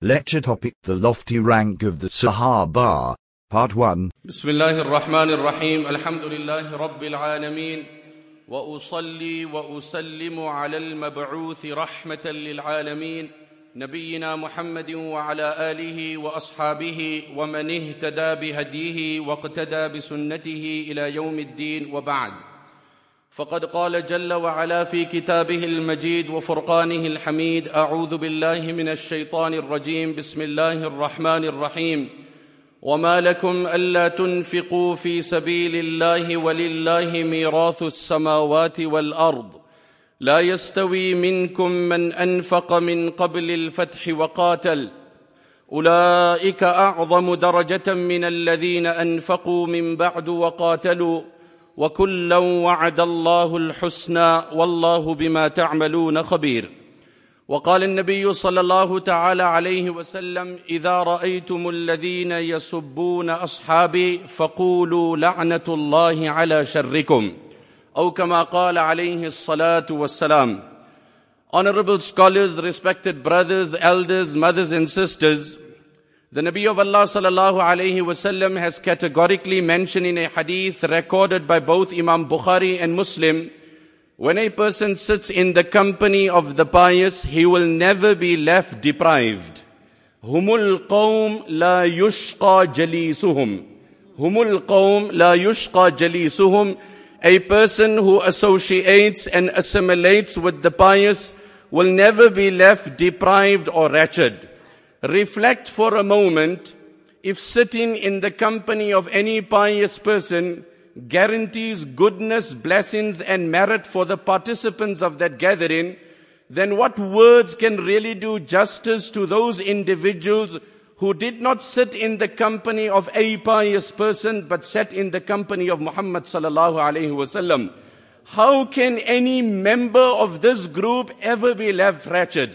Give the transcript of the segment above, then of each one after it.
Lecture topic: The lofty rank of the Sahaba, Part 1. Bismillah ar-Rahman ar-Rahim. Alhamdulillahi Rabbil Alameen. Wa usalli wa usallimu ala al-mab'uthi rahmatan lil alameen. Nabiyyina Muhammadin wa ala alihi wa ashabihi wa man ihtada bihadihi wa iqtada bisunnatihi ila yawmiddin wa ba'd. فقد قال جل وعلا في كتابه المجيد وفرقانه الحميد: أعوذ بالله من الشيطان الرجيم. بسم الله الرحمن الرحيم. وما لكم ألا تنفقوا في سبيل الله ولله ميراث السماوات والأرض لا يستوي منكم من أنفق من قبل الفتح وقاتل أولئك أعظم درجة من الذين أنفقوا من بعد وقاتلوا وكلا وعد الله الحسنى والله بما تعملون خبير. وقال النبي صلى الله تعالى عليه وسلم: إذا رأيتم الذين يسبون أصحابي فقولوا لعنة الله على شركم، أو كما قال عليه الصلاة والسلام. Honorable scholars, respected brothers, elders, mothers and sisters, the Nabi of Allah sallallahu alayhi wasallam has categorically mentioned in a hadith recorded by both Imam Bukhari and Muslim, when a person sits in the company of the pious, he will never be left deprived. Humul qawm la yushqa jalisuhum. Humul qawm la yushqa jalisuhum. A person who associates and assimilates with the pious will never be left deprived or wretched. Reflect for a moment, if sitting in the company of any pious person guarantees goodness, blessings and merit for the participants of that gathering, then what words can really do justice to those individuals who did not sit in the company of a pious person but sat in the company of Muhammad sallallahu alaihi wasallam? How can any member of this group ever be left wretched?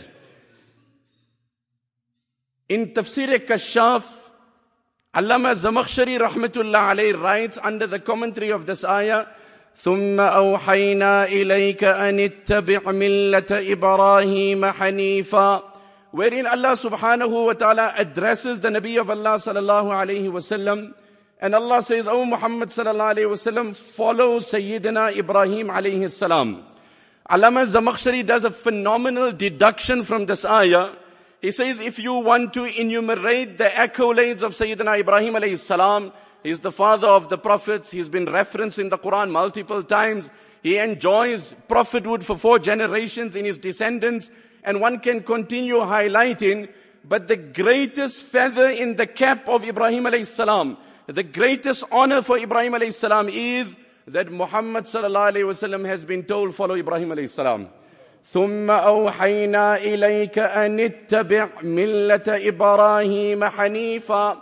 In Tafsir Kashaf, Allama Zamakhshari rahmatullah alayhi writes under the commentary of this ayah, ثُمَّ أَوْحَيْنَا إِلَيْكَ أَنِ اتَّبِعْ مِلَّةَ إِبْرَاهِيمَ حَنِيفًا, wherein Allah subhanahu wa ta'ala addresses the Nabi of Allah sallallahu alayhi wasallam, and Allah says, O Muhammad sallallahu alayhi wasallam, follow Sayyidina Ibrahim alayhi salam. Allama Zamakhshari does a phenomenal deduction from this ayah. He says, if you want to enumerate the accolades of Sayyidina Ibrahim alayhi salam, he is the father of the prophets. He's been referenced in the Quran multiple times. He enjoys prophethood for 4 generations in his descendants. And one can continue highlighting. But the greatest feather in the cap of Ibrahim alayhi salam, the greatest honor for Ibrahim alayhi salam is that Muhammad sallallahu alayhi wasallam has been told, follow Ibrahim alayhi salam. ثُمَّ أَوْحَيْنَا إِلَيْكَ أَنِ اتَّبِعْ مِلَّةَ إِبْرَاهِيمَ حَنِيفًا.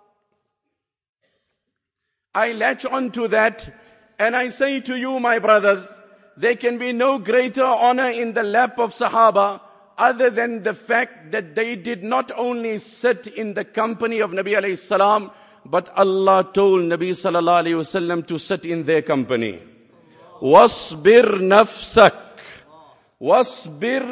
I latch on to that and I say to you, my brothers, there can be no greater honor in the lap of Sahaba other than the fact that they did not only sit in the company of Nabi alayhi salam, but Allah told Nabi sallallahu alayhi wasallam to sit in their company. وَاصْبِرْ نَفْسَكَ واصبر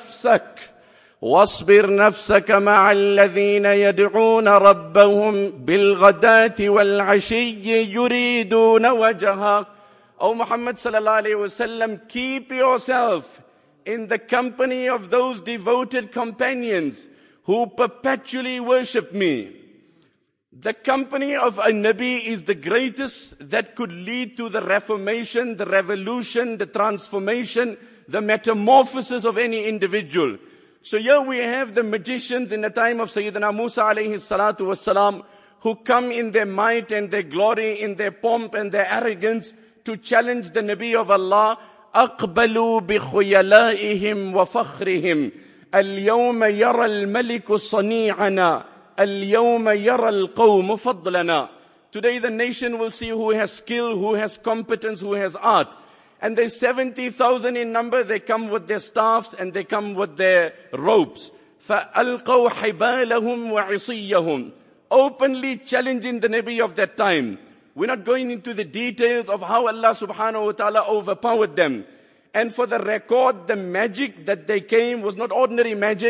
نفسك مع الذين يدعون ربهم بالغداة والعشي يريدون وجهه. O Muhammad sallallahu alayhi wasallam, keep yourself in the company of those devoted companions who perpetually worship me. The company of a Nabi is the greatest that could lead to the reformation, the revolution, the transformation, the metamorphosis of any individual. So here we have the magicians in the time of Sayyidina Musa alayhi salatu wassalam, who come in their might and their glory, in their pomp and their arrogance to challenge the Nabi of Allah. أَقْبَلُوا بِخُيَلَائِهِمْ وَفَخْرِهِمْ الْيَوْمَ يَرَى الْمَلِكُ صَنِيعَنَا الْيَوْمَ يَرَى الْقَوْمُ فَضْلَنَا. Today the nation will see who has skill, who has competence, who has art. And they're 70,000 in number. They come with their staffs and they come with their ropes. فَأَلْقَوْا حِبَالَهُمْ وَعِصِيَّهُمْ, openly challenging the Nabi of that time. We're not going into the details of how Allah subhanahu wa ta'ala overpowered them. And for the record, the magic that they came was not ordinary magic.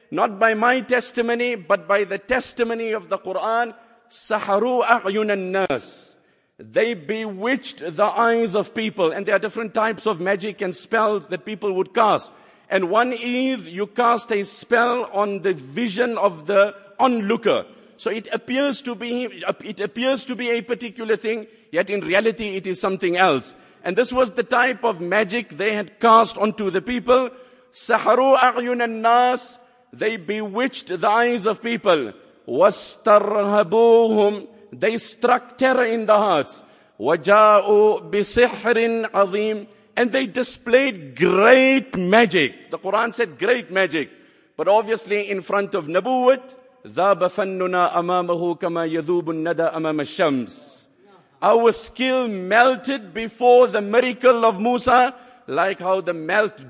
not by my testimony, but by the testimony of the Quran, Saharu a'yun nas. They bewitched the eyes of people. And there are different types of magic and spells that people would cast. And one is you cast a spell on the vision of the onlooker. So it appears to be a particular thing, yet in reality it is something else. And this was the type of magic they had cast onto the people. Saharu a'yun nas. They bewitched the eyes of people. وَاسْتَرْهَبُوهُمْ. They struck terror in the hearts. وَجَاءُوا بِسِحْرٍ عَظِيمٍ. And they displayed great magic. The Quran said great magic. But obviously in front of Nabuwwat, ذَابَ فَنُّنَا أَمَامَهُ كَمَا يَذُوبُ النَّدَى أَمَامَ الشَّمْسِ. Our skill melted before the miracle of Musa, like how the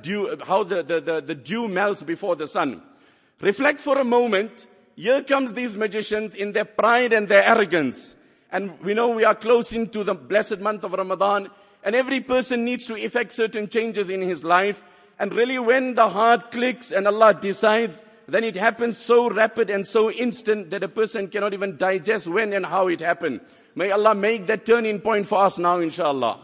dew melts before the sun. Reflect for a moment. Here comes these magicians in their pride and their arrogance. And we know we are close into the blessed month of Ramadan. And every person needs to effect certain changes in his life. And really when the heart clicks and Allah decides, then it happens so rapid and so instant that a person cannot even digest when and how it happened. May Allah make that turning point for us now, inshallah.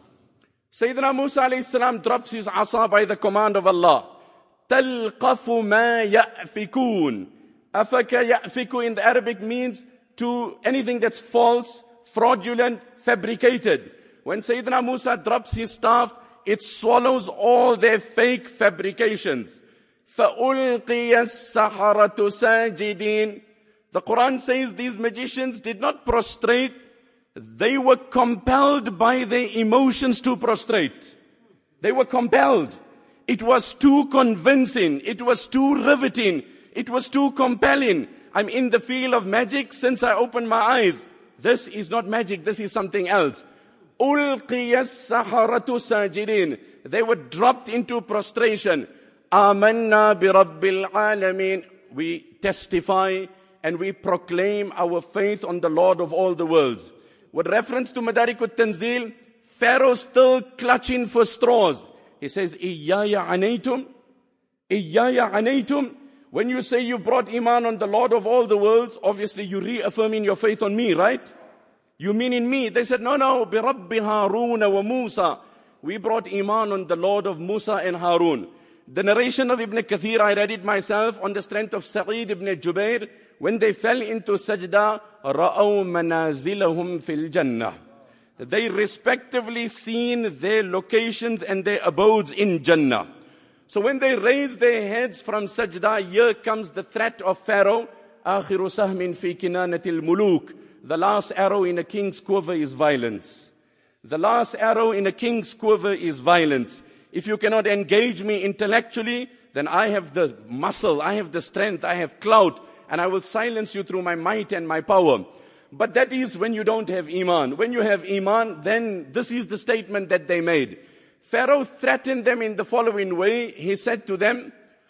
Sayyidina Musa alayhi salam drops his asa by the command of Allah. تَلْقَفُ مَا يَأْفِكُونَ. Afaka ya'fiku in the Arabic means to anything that's false, fraudulent, fabricated. When Sayyidina Musa drops his staff, it swallows all their fake fabrications. فَأُلْقِيَ السَّحَرَةُ سَاجِدِينَ. The Quran says these magicians did not prostrate. They were compelled by their emotions to prostrate. They were compelled. It was too convincing. It was too riveting. It was too compelling. I'm in the field of magic since I opened my eyes. This is not magic. This is something else. أُلْقِيَ السَّحَرَةُ سَاجِدِينَ. They were dropped into prostration. آمَنَّا بِرَبِّ الْعَالَمِينَ. We testify and we proclaim our faith on the Lord of all the worlds. With reference to Madarikut Tanzil, Pharaoh still clutching for straws. He says, إِيَّايَ عَنَيْتُمْ. إِيَّايَ عَنَيْتُمْ. When you say you brought iman on the Lord of all the worlds, obviously you reaffirming your faith on me, right? You mean in me? They said, no, بِرَبِّ هَارُونَ وَمُوسَى. We brought iman on the Lord of Musa and Harun. The narration of Ibn Kathir, I read it myself on the strength of Sa'id ibn Jubair. When they fell into sajda, رَأَوْ مَنَازِلَهُمْ فِي الْجَنَّةِ. They respectively seen their locations and their abodes in Jannah. So when they raise their heads from sajda, here comes the threat of Pharaoh. آخِرُ سَهْمٍ فِي كِنَانَةِ الْمُلُوكِ. The last arrow in a king's quiver is violence. The last arrow in a king's quiver is violence. If you cannot engage me intellectually, then I have the muscle, I have the strength, I have clout, and I will silence you through my might and my power. But that is when you don't have iman. When you have iman, then this is the statement that they made. Pharaoh threatened them in the following way. He said to them,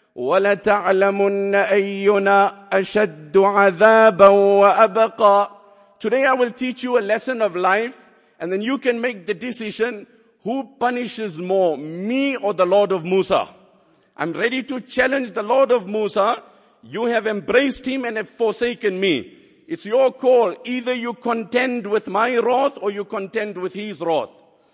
وَلَتَعْلَمُنَّ أَيُّنَا أَشَدُّ عَذَابًا وَأَبْقَى. Today I will teach you a lesson of life, and then you can make the decision, who punishes more, me or the Lord of Musa? I'm ready to challenge the Lord of Musa. You have embraced him and have forsaken me. It's your call. Either you contend with my wrath or you contend with his wrath.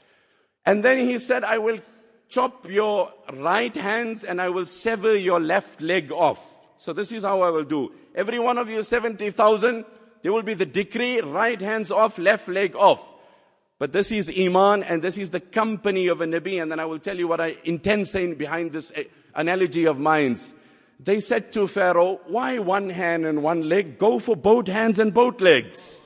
And then he said, I will chop your right hands and I will sever your left leg off. So this is how I will do. Every one of you, 70,000, there will be the decree, right hands off, left leg off. But this is iman and this is the company of a Nabi. And then I will tell you what I intend saying behind this analogy of mine. They said to Pharaoh, why one hand and one leg? Go for both hands and both legs.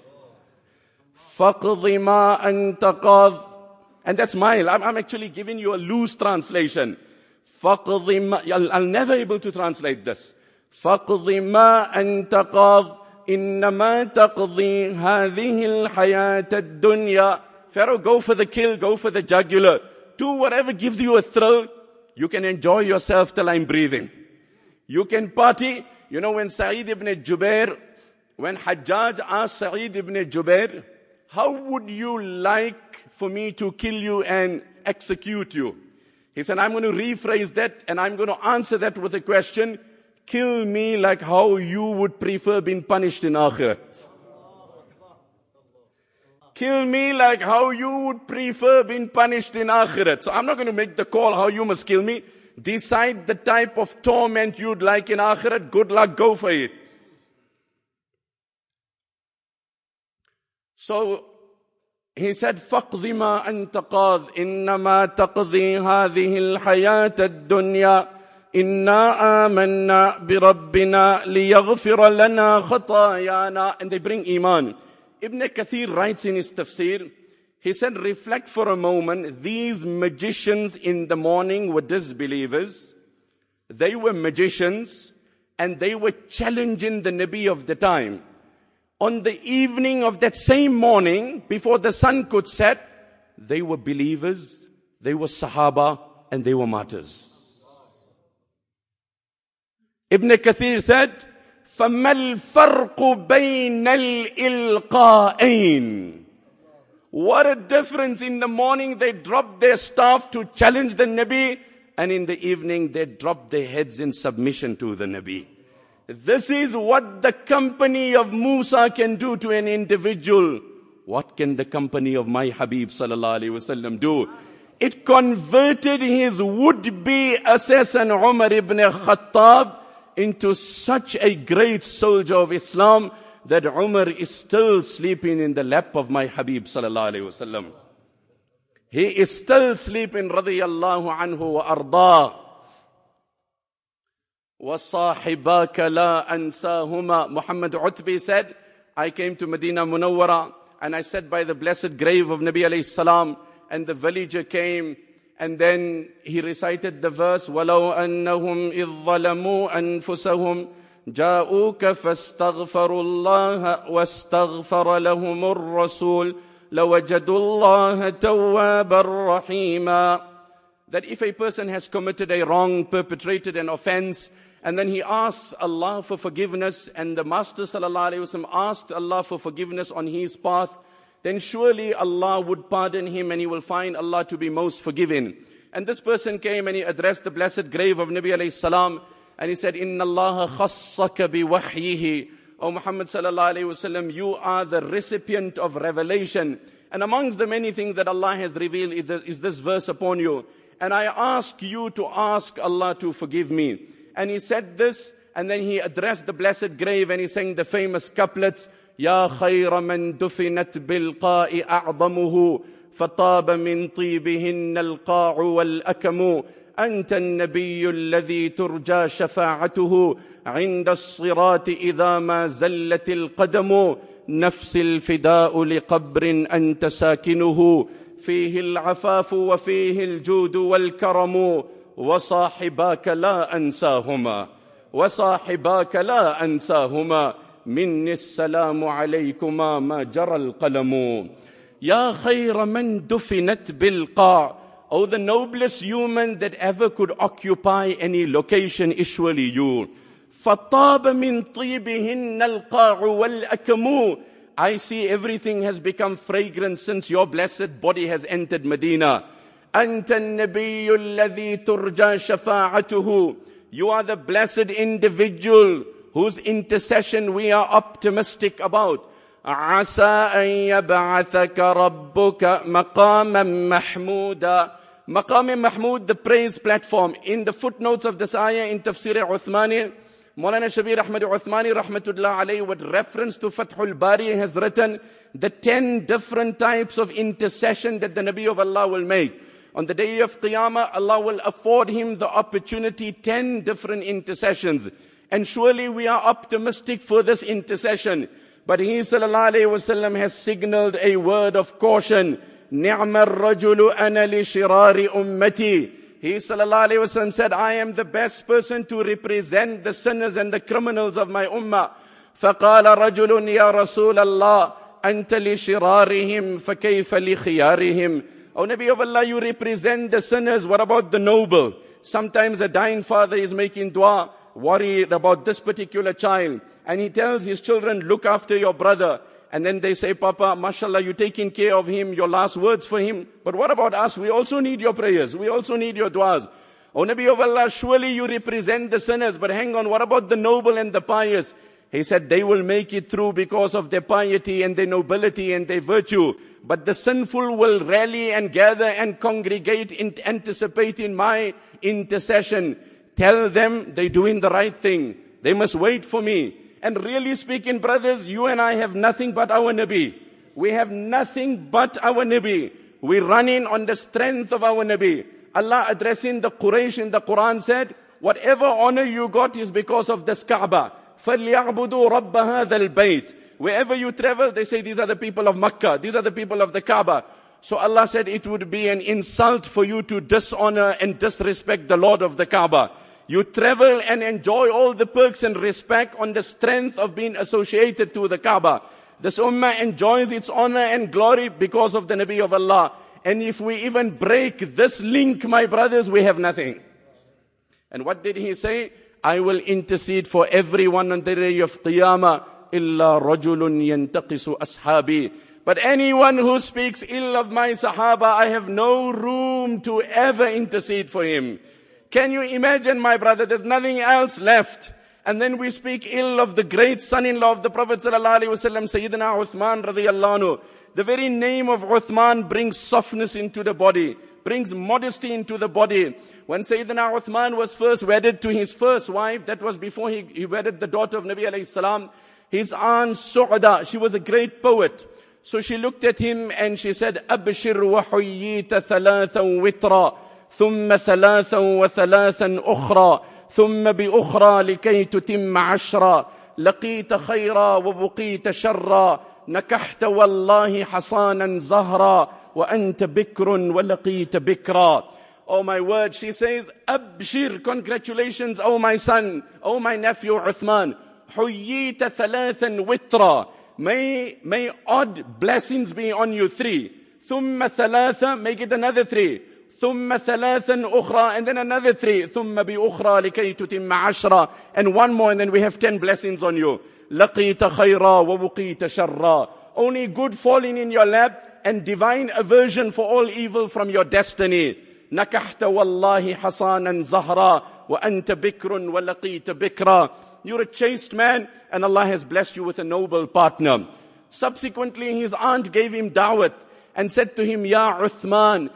فَقْضِ مَا أَنْتَ قَاضٍ. And that's mine. I'm actually giving you a loose translation. فَقْضِ مَا. I'll never able to translate this. فَقْضِ مَا أَنْتَ قَاضٍ إِنَّمَا تَقْضِي هَذِهِ الْحَيَاةَ الدُّنْيَا. Pharaoh, go for the kill, go for the jugular. Do whatever gives you a thrill. You can enjoy yourself till I'm breathing. You can party. You know, when Sa'id ibn Jubair, when Hajjaj asked Sa'id ibn Jubair, how would you like for me to kill you and execute you? He said, I'm going to rephrase that and I'm going to answer that with a question. kill me like how you would prefer being punished in Akhirat. Kill me like how you would prefer being punished in Akhirat. So I'm not going to make the call how you must kill me. Decide the type of torment you'd like in Akhirat. Good luck, go for it. So he said, فَقْضِ مَا أَنْتَ قَاضٍ إِنَّمَا تَقْضِي هَذِهِ الْحَيَاةَ الدُّنْيَا إِنَّا آمَنَّا بِرَبِّنَا لِيَغْفِرَ لَنَا خَطَايَانَا. And they bring Iman. Ibn Kathir writes in his tafsir, he said, reflect for a moment, these magicians in the morning were disbelievers. They were magicians and they were challenging the Nabi of the time. On the evening of that same morning, before the sun could set, they were believers, they were Sahaba, and they were martyrs. Ibn Kathir said, فَمَا الْفَرْقُ بَيْنَ الْإِلْقَائِينَ. What a difference. In the morning they dropped their staff to challenge the Nabi, and in the evening they dropped their heads in submission to the Nabi. This is what the company of Musa can do to an individual. What can the company of my Habib sallallahu alaihi wasallam do? It converted his would-be assassin Umar ibn Khattab into such a great soldier of Islam that Umar is still sleeping in the lap of my Habib sallallahu alaihi wasallam. He is still sleeping radiyallahu anhu wa arda. وَصَاحِبَاكَ لَا أَنْسَاهُمَا. Muhammad Utbi said, I came to Medina Munawwara and I sat by the blessed grave of Nabi alayhi salam, and the villager came and then he recited the verse, وَلَوْ أَنَّهُمْ إِذْ ظَلَمُوا أَنفُسَهُمْ جَاءُوكَ فَاسْتَغْفَرُوا اللَّهَ وَاسْتَغْفَرَ لَهُمُ الرَّسُولُ لَوَجَدُوا اللَّهَ تَوَّابًا رَحِيمًا. That if a person has committed a wrong, perpetrated an offense, and then he asks Allah for forgiveness, and the Master sallallahu alaihi wasallam asked Allah for forgiveness on his path, then surely Allah would pardon him and he will find Allah to be most forgiving. And this person came and he addressed the blessed grave of Nabi alayhi salam, and he said, Inna Allah khassaka bi wahyihi. O Muhammad sallallahu alayhi wasallam, you are the recipient of revelation. And amongst the many things that Allah has revealed is this verse upon you. And I ask you to ask Allah to forgive me. And he said this, and then he addressed the blessed grave and he sang the famous couplets, Ya khayra man dufinat bilqa'i a'zamuhu, fataba min tibihinna alqa'u wal akamu. أنت النبي الذي ترجى شفاعته عند الصراط إذا ما زلت القدم نفس الفداء لقبر أنت ساكنه فيه العفاف وفيه الجود والكرم وصاحباك لا أنساهما وصاحباك لا أنساهما مني السلام عليكما ما جرى القلم يا خير من دفنت بالقاع. Oh, the noblest human that ever could occupy any location is surely you. فَطَابَ مِنْ طِيبِهِنَّ الْقَاعُ وَالْأَكَمُ. I see everything has become fragrant since your blessed body has entered Medina. أَنْتَ النَّبِيُّ الَّذِي تُرْجَى شَفَاعَتُهُ. You are the blessed individual whose intercession we are optimistic about. عَسَىٰ أَن يَبْعَثَكَ رَبُّكَ مَقَامًا مَحْمُودًا. Maqam Mahmud, the praise platform. In the footnotes of this ayah in Tafsir Uthmani, Maulana Shabir Ahmad Uthmani rahmatullah alayhi, with reference to Fathul Bari, has written the 10 different types of intercession that the Nabi of Allah will make. On the day of Qiyamah, Allah will afford him the opportunity, 10 different intercessions. And surely we are optimistic for this intercession. But he sallallahu alayhi wasallam has signaled a word of caution. نِعْمَ الرَّجُلُ أَنَا لِشِرَارِ أُمَّتِي. He sallallahu alayhi wasallam said, I am the best person to represent the sinners and the criminals of my ummah. فَقَالَ رَجُلٌ يَا رَسُولَ اللَّهِ أَنْتَ لِشِرَارِهِمْ فَكَيْفَ لِخِيَارِهِمْ. O Nabi of Allah, you represent the sinners. What about the noble? Sometimes a dying father is making dua, worried about this particular child. And he tells his children, look after your brother. And then they say, Papa, mashallah, you're taking care of him, your last words for him. But what about us? We also need your prayers. We also need your du'as. O Nabi of Allah, surely you represent the sinners, but hang on, what about the noble and the pious? He said, they will make it through because of their piety and their nobility and their virtue. But the sinful will rally and gather and congregate in anticipating my intercession. Tell them they're doing the right thing. They must wait for me. And really speaking, brothers, you and I have nothing but our Nabi. We have nothing but our Nabi. We're running on the strength of our Nabi. Allah addressing the Quraysh in the Quran said, whatever honor you got is because of this Kaaba. فَلْيَعْبُدُوا رَبَّ هَذَا الْبَيْتِ. Wherever you travel, they say these are the people of Makkah. These are the people of the Kaaba. So Allah said it would be an insult for you to dishonor and disrespect the Lord of the Kaaba. You travel and enjoy all the perks and respect on the strength of being associated to the Kaaba. This ummah enjoys its honor and glory because of the Nabi of Allah. And if we even break this link, my brothers, we have nothing. And what did he say? I will intercede for everyone on the day of Qiyamah. إِلَّا رَجُلٌ يَنْتَقِسُ أَصْحَابِي. But anyone who speaks ill of my Sahaba, I have no room to ever intercede for him. Can you imagine, my brother, there's nothing else left. And then we speak ill of the great son-in-law of the Prophet ﷺ, Sayyidina Uthman radiyallahu anhu. The very name of Uthman brings softness into the body, brings modesty into the body. When Sayyidina Uthman was first wedded to his first wife, that was before he wedded the daughter of Nabi alayhi salam, his aunt Su'da, she was a great poet. So she looked at him and she said, أَبْشِرْ وَحُيِّيتَ ثَلَاثًا وِتْرًا ثُمَّ ثَلَاثًا وَثَلَاثًا أُخْرًا ثُمَّ بِأُخْرًا لِكَيْ تُتِمَّ عَشْرًا لَقِيتَ خَيْرًا وَبُقِيتَ شَرًّا نكحت والله حصانا زهرا وأنت بكر ولقيت بكرا. Oh my word, she says, Abshir, congratulations, oh my son, oh my nephew Uthman. حييت ثلاثا وترا. May odd blessings be on you, 3. ثم ثلاثة, make it another 3. ثم ثلاثا أخرى, and then another 3. ثم بأخرى لكي تتم عشرة, and one more, and then we have 10 blessings on you. لقيت خيرا وبقيت شرا. Only good falling in your lap and divine aversion for all evil from your destiny. نكحت والله حصانا زهرا وأنت بكر ولقيت بكرا. You're a chaste man and Allah has blessed you with a noble partner. Subsequently, his aunt gave him da'wat and said to him, Ya Uthman,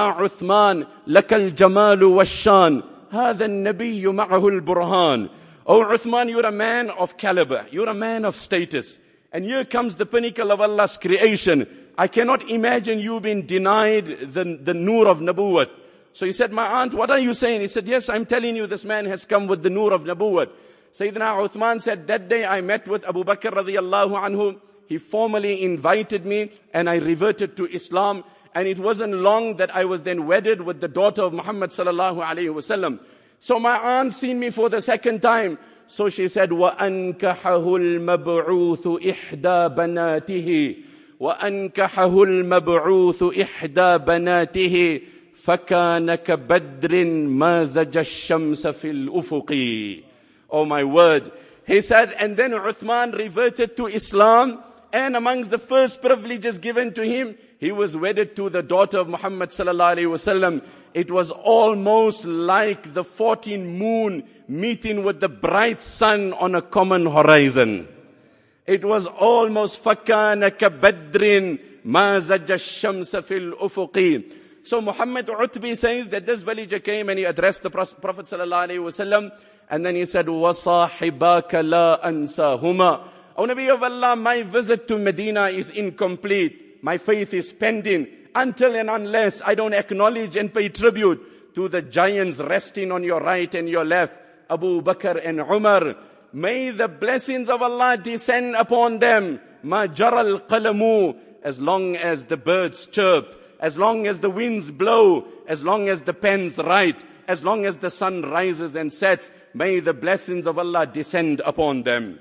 laka al-jamalu wash-shan. هذا النبي معه البرهان. Oh Uthman, you're a man of caliber. You're a man of status. And here comes the pinnacle of Allah's creation. I cannot imagine you being denied the nur of Nabuwwat. So he said, my aunt, what are you saying? He said, yes, I'm telling you this man has come with the nur of Nabuwwat. Sayyidina Uthman said, that day I met with Abu Bakr radiyallahu anhu. He formally invited me and I reverted to Islam. And it wasn't long that I was then wedded with the daughter of Muhammad sallallahu alayhi wasallam. So my aunt seen me for the second time. So she said, وَأَنْكَحَهُ الْمَبْعُوثُ إِحْدَى بَنَاتِهِ وَأَنْكَحَهُ الْمَبْعُوثُ إِحْدَى بَنَاتِهِ فَكَانَ كَبَدْرٍ مَازَجَ الشَّمْسَ فِي الْأُفُقِ. Oh my word. He said, and then Uthman reverted to Islam. And amongst the first privileges given to him, he was wedded to the daughter of Muhammad sallallahu alaihi wasallam. It was almost like the 14th moon meeting with the bright sun on a common horizon. It was almost فَكَانَ كَبَدْرٍ مَازَجَ الشَّمْسَ فِي الْأُفُقِ. So Muhammad Utbi says that this villager came and he addressed the Prophet sallallahu alaihi wasallam, and then he said, وَصَاحِبَاكَ لَا أَنْسَاهُمَا. O Nabi of Allah, my visit to Medina is incomplete. My faith is pending until and unless I don't acknowledge and pay tribute to the giants resting on your right and your left, Abu Bakr and Umar. May the blessings of Allah descend upon them. Ma jaral qalamu, as long as the birds chirp, as long as the winds blow, as long as the pens write, as long as the sun rises and sets, may the blessings of Allah descend upon them.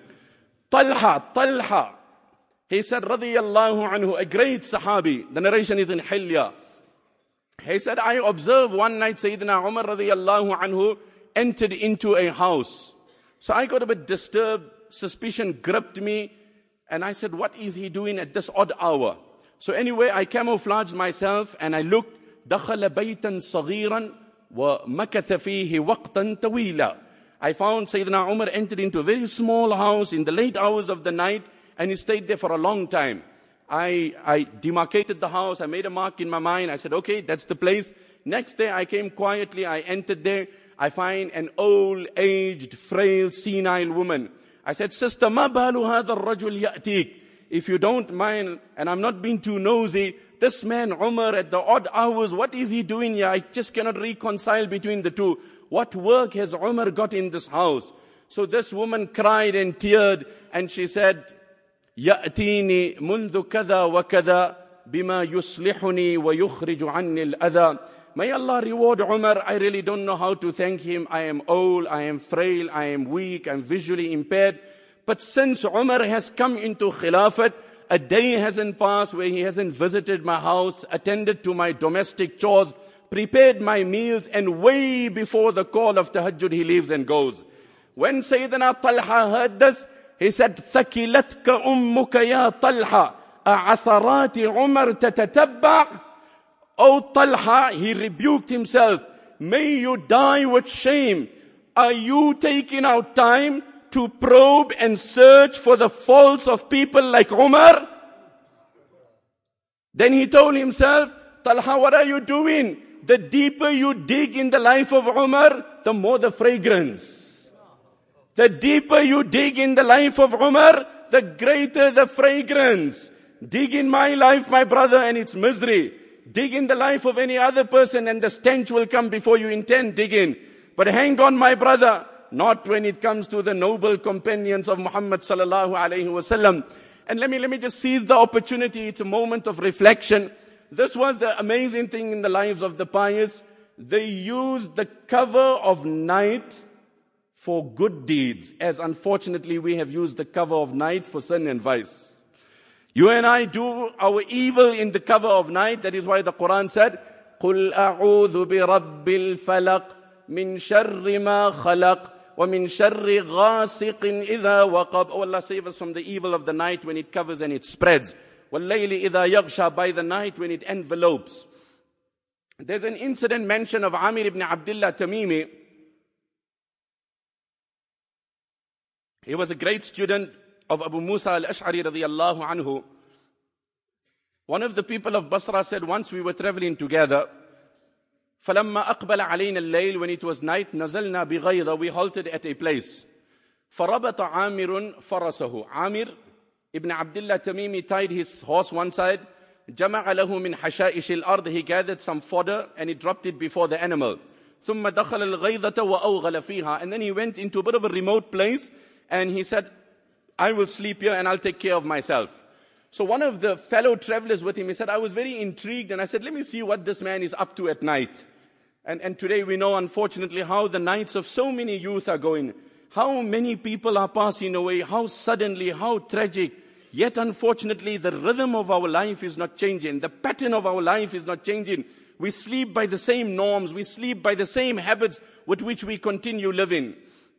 Talha, he said, radiyallahu anhu, a great sahabi. The narration is in Hilya. He said, I observed one night Sayyidina Umar radiyallahu anhu entered into a house. So I got a bit disturbed, suspicion gripped me, and I said, what is he doing at this odd hour? So anyway, I camouflaged myself and I looked, دخل بيتا صغيرا وَمَكَثَ فِيهِ وَقْتًا طَوِيلًا. I found Sayyidina Umar entered into a very small house in the late hours of the night, and he stayed there for a long time. I demarcated the house, I made a mark in my mind, I said, okay, that's the place. Next day I came quietly, I entered there, I find an old, aged, frail, senile woman. I said, sister, مَا بَالُ هَذَا الرَّجُلْ يَأْتِيكَ? If you don't mind, and I'm not being too nosy, this man Umar at the odd hours, what is he doing here? I just cannot reconcile between the two. What work has Umar got in this house? So this woman cried and teared, and she said, يَأْتِيني مُنذُ كَذَا وَكَذَا بِمَا يُصْلِحُنِي وَيُخْرِجُ عَنِّي الْأَذَى. May Allah reward Umar. I really don't know how to thank him. I am old, I am frail, I am weak, I am visually impaired. But since Umar has come into Khilafat, a day hasn't passed where he hasn't visited my house, attended to my domestic chores, prepared my meals, and way before the call of Tahajjud he leaves and goes. When Sayyidina Talha heard this, he said, ثَكِلَتْكَ أُمُّكَ يَا طَلْحَ أَعَثَرَاتِ عُمَرْ تَتَتَبَّعْ. O Talha, he rebuked himself. May you die with shame. Are you taking out time to probe and search for the faults of people like Umar? Then he told himself, Talha, what are you doing? The deeper you dig in the life of Umar, the more the fragrance. The deeper you dig in the life of Umar, the greater the fragrance. Dig in my life, my brother, and it's misery. Dig in the life of any other person and the stench will come before you intend digging. But hang on, my brother, not when it comes to the noble companions of Muhammad sallallahu alayhi wasallam. And let me just seize the opportunity. It's a moment of reflection. This was the amazing thing in the lives of the pious. They used the cover of night for good deeds, as unfortunately we have used the cover of night for sin and vice. You and I do our evil in the cover of night. That is why the Quran said, قُلْ أَعُوذُ بِرَبِّ الْفَلَقِ مِنْ شَرِّ مَا خَلَقَ وَمِنْ شَرِّ غَاسِقٍ إِذَا وَقَبَ. Oh Allah, save us from the evil of the night when it covers and it spreads. وَاللَّيْلِ إِذَا يَغْشَى, by the night when it envelopes. There's an incident mentioned of Amir ibn Abdullah Tamimi. He was a great student of Abu Musa al-Ash'ari radiyallahu anhu. One of the people of Basra said, once we were traveling together, فَلَمَّا أَقْبَلَ عَلَيْنَا اللَّيْلِ, when it was night, نَزَلْنَا بِغَيْضَ, we halted at a place. فَرَبَطَ عَامِرٌ فَرَسَهُ. Amir ibn Abdullah Tamimi tied his horse one side, جَمَعَ لَهُ مِنْ حَشَائِشِ الْأَرْضِ, he gathered some fodder and he dropped it before the animal. ثُمَّ دَخَلَ الْغَيْضَةَ وَأَوْغَلَ فِيهَا, and then he went into a bit of a remote place and he said, I will sleep here and I'll take care of myself. So one of the fellow travelers with him, he said, I was very intrigued and I said, let me see what this man is up to at night. And today we know, unfortunately, how the nights of so many youth are going. How many people are passing away, how suddenly, how tragic. Yet unfortunately, the rhythm of our life is not changing. The pattern of our life is not changing. We sleep by the same norms. We sleep by the same habits with which we continue living.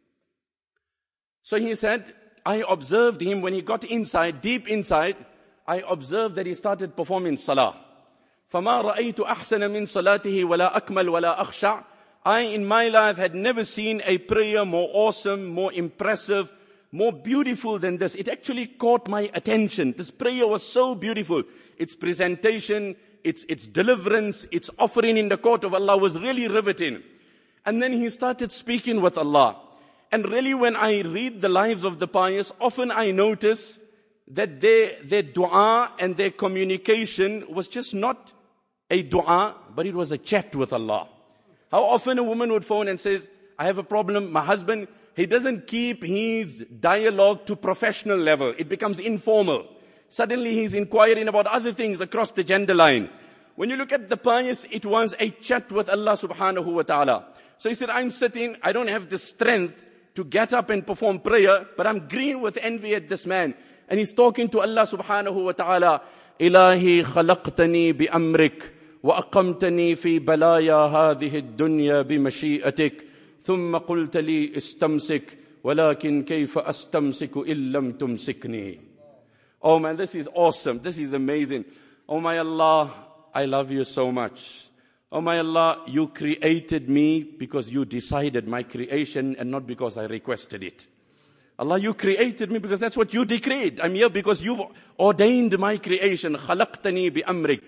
So he said, I observed him when he got inside, deep inside, I observed that he started performing salah. فَمَا رَأَيْتُ أَحْسَنَ مِنْ صَلَاتِهِ وَلَا أَكْمَلْ وَلَا أَخْشَعْ. I, in my life, had never seen a prayer more awesome, more impressive, more beautiful than this. It actually caught my attention. This prayer was so beautiful. Its presentation, its deliverance, its offering in the court of Allah was really riveting. And then he started speaking with Allah. And really, when I read the lives of the pious, often I notice that their dua and their communication was just not a dua, but it was a chat with Allah. How often a woman would phone and says, I have a problem, my husband, he doesn't keep his dialogue to professional level. It becomes informal. Suddenly he's inquiring about other things across the gender line. When you look at the pious, it was a chat with Allah subhanahu wa ta'ala. So he said, I'm sitting, I don't have the strength to get up and perform prayer, but I'm green with envy at this man. And he's talking to Allah subhanahu wa ta'ala, Ilahi khalaqtani bi amrik, wa aqamtani fi balaya hadhihi ad-dunya bi mashi'atik, thumma qulta li istamsik, walakin kayfa astamsiku illam tumsikni. Oh man, this is awesome. This is amazing. Oh my Allah, I love you so much. Oh my Allah, you created me because you decided my creation and not because I requested it. Allah, you created me because that's what you decreed. I'm here because you've ordained my creation. خلقتني بأمرك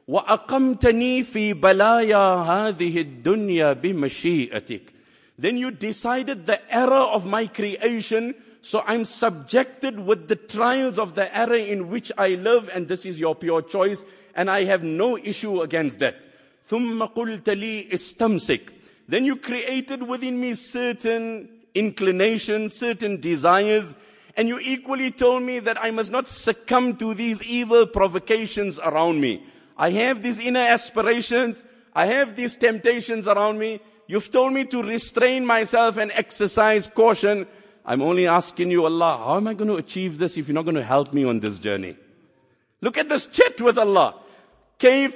وأقمتني في بلايا هذه الدنيا بمشيئتك. Then you decided the error of my creation, so I'm subjected with the trials of the error in which I live, and this is your pure choice, and I have no issue against that. ثم قلت لي استمسك. Then you created within me certain inclinations, certain desires, and you equally told me that I must not succumb to these evil provocations around me. I have these inner aspirations, I have these temptations around me. You've told me to restrain myself and exercise caution. I'm only asking you, Allah, how am I going to achieve this if you're not going to help me on this journey? Look at this chat with Allah. كيف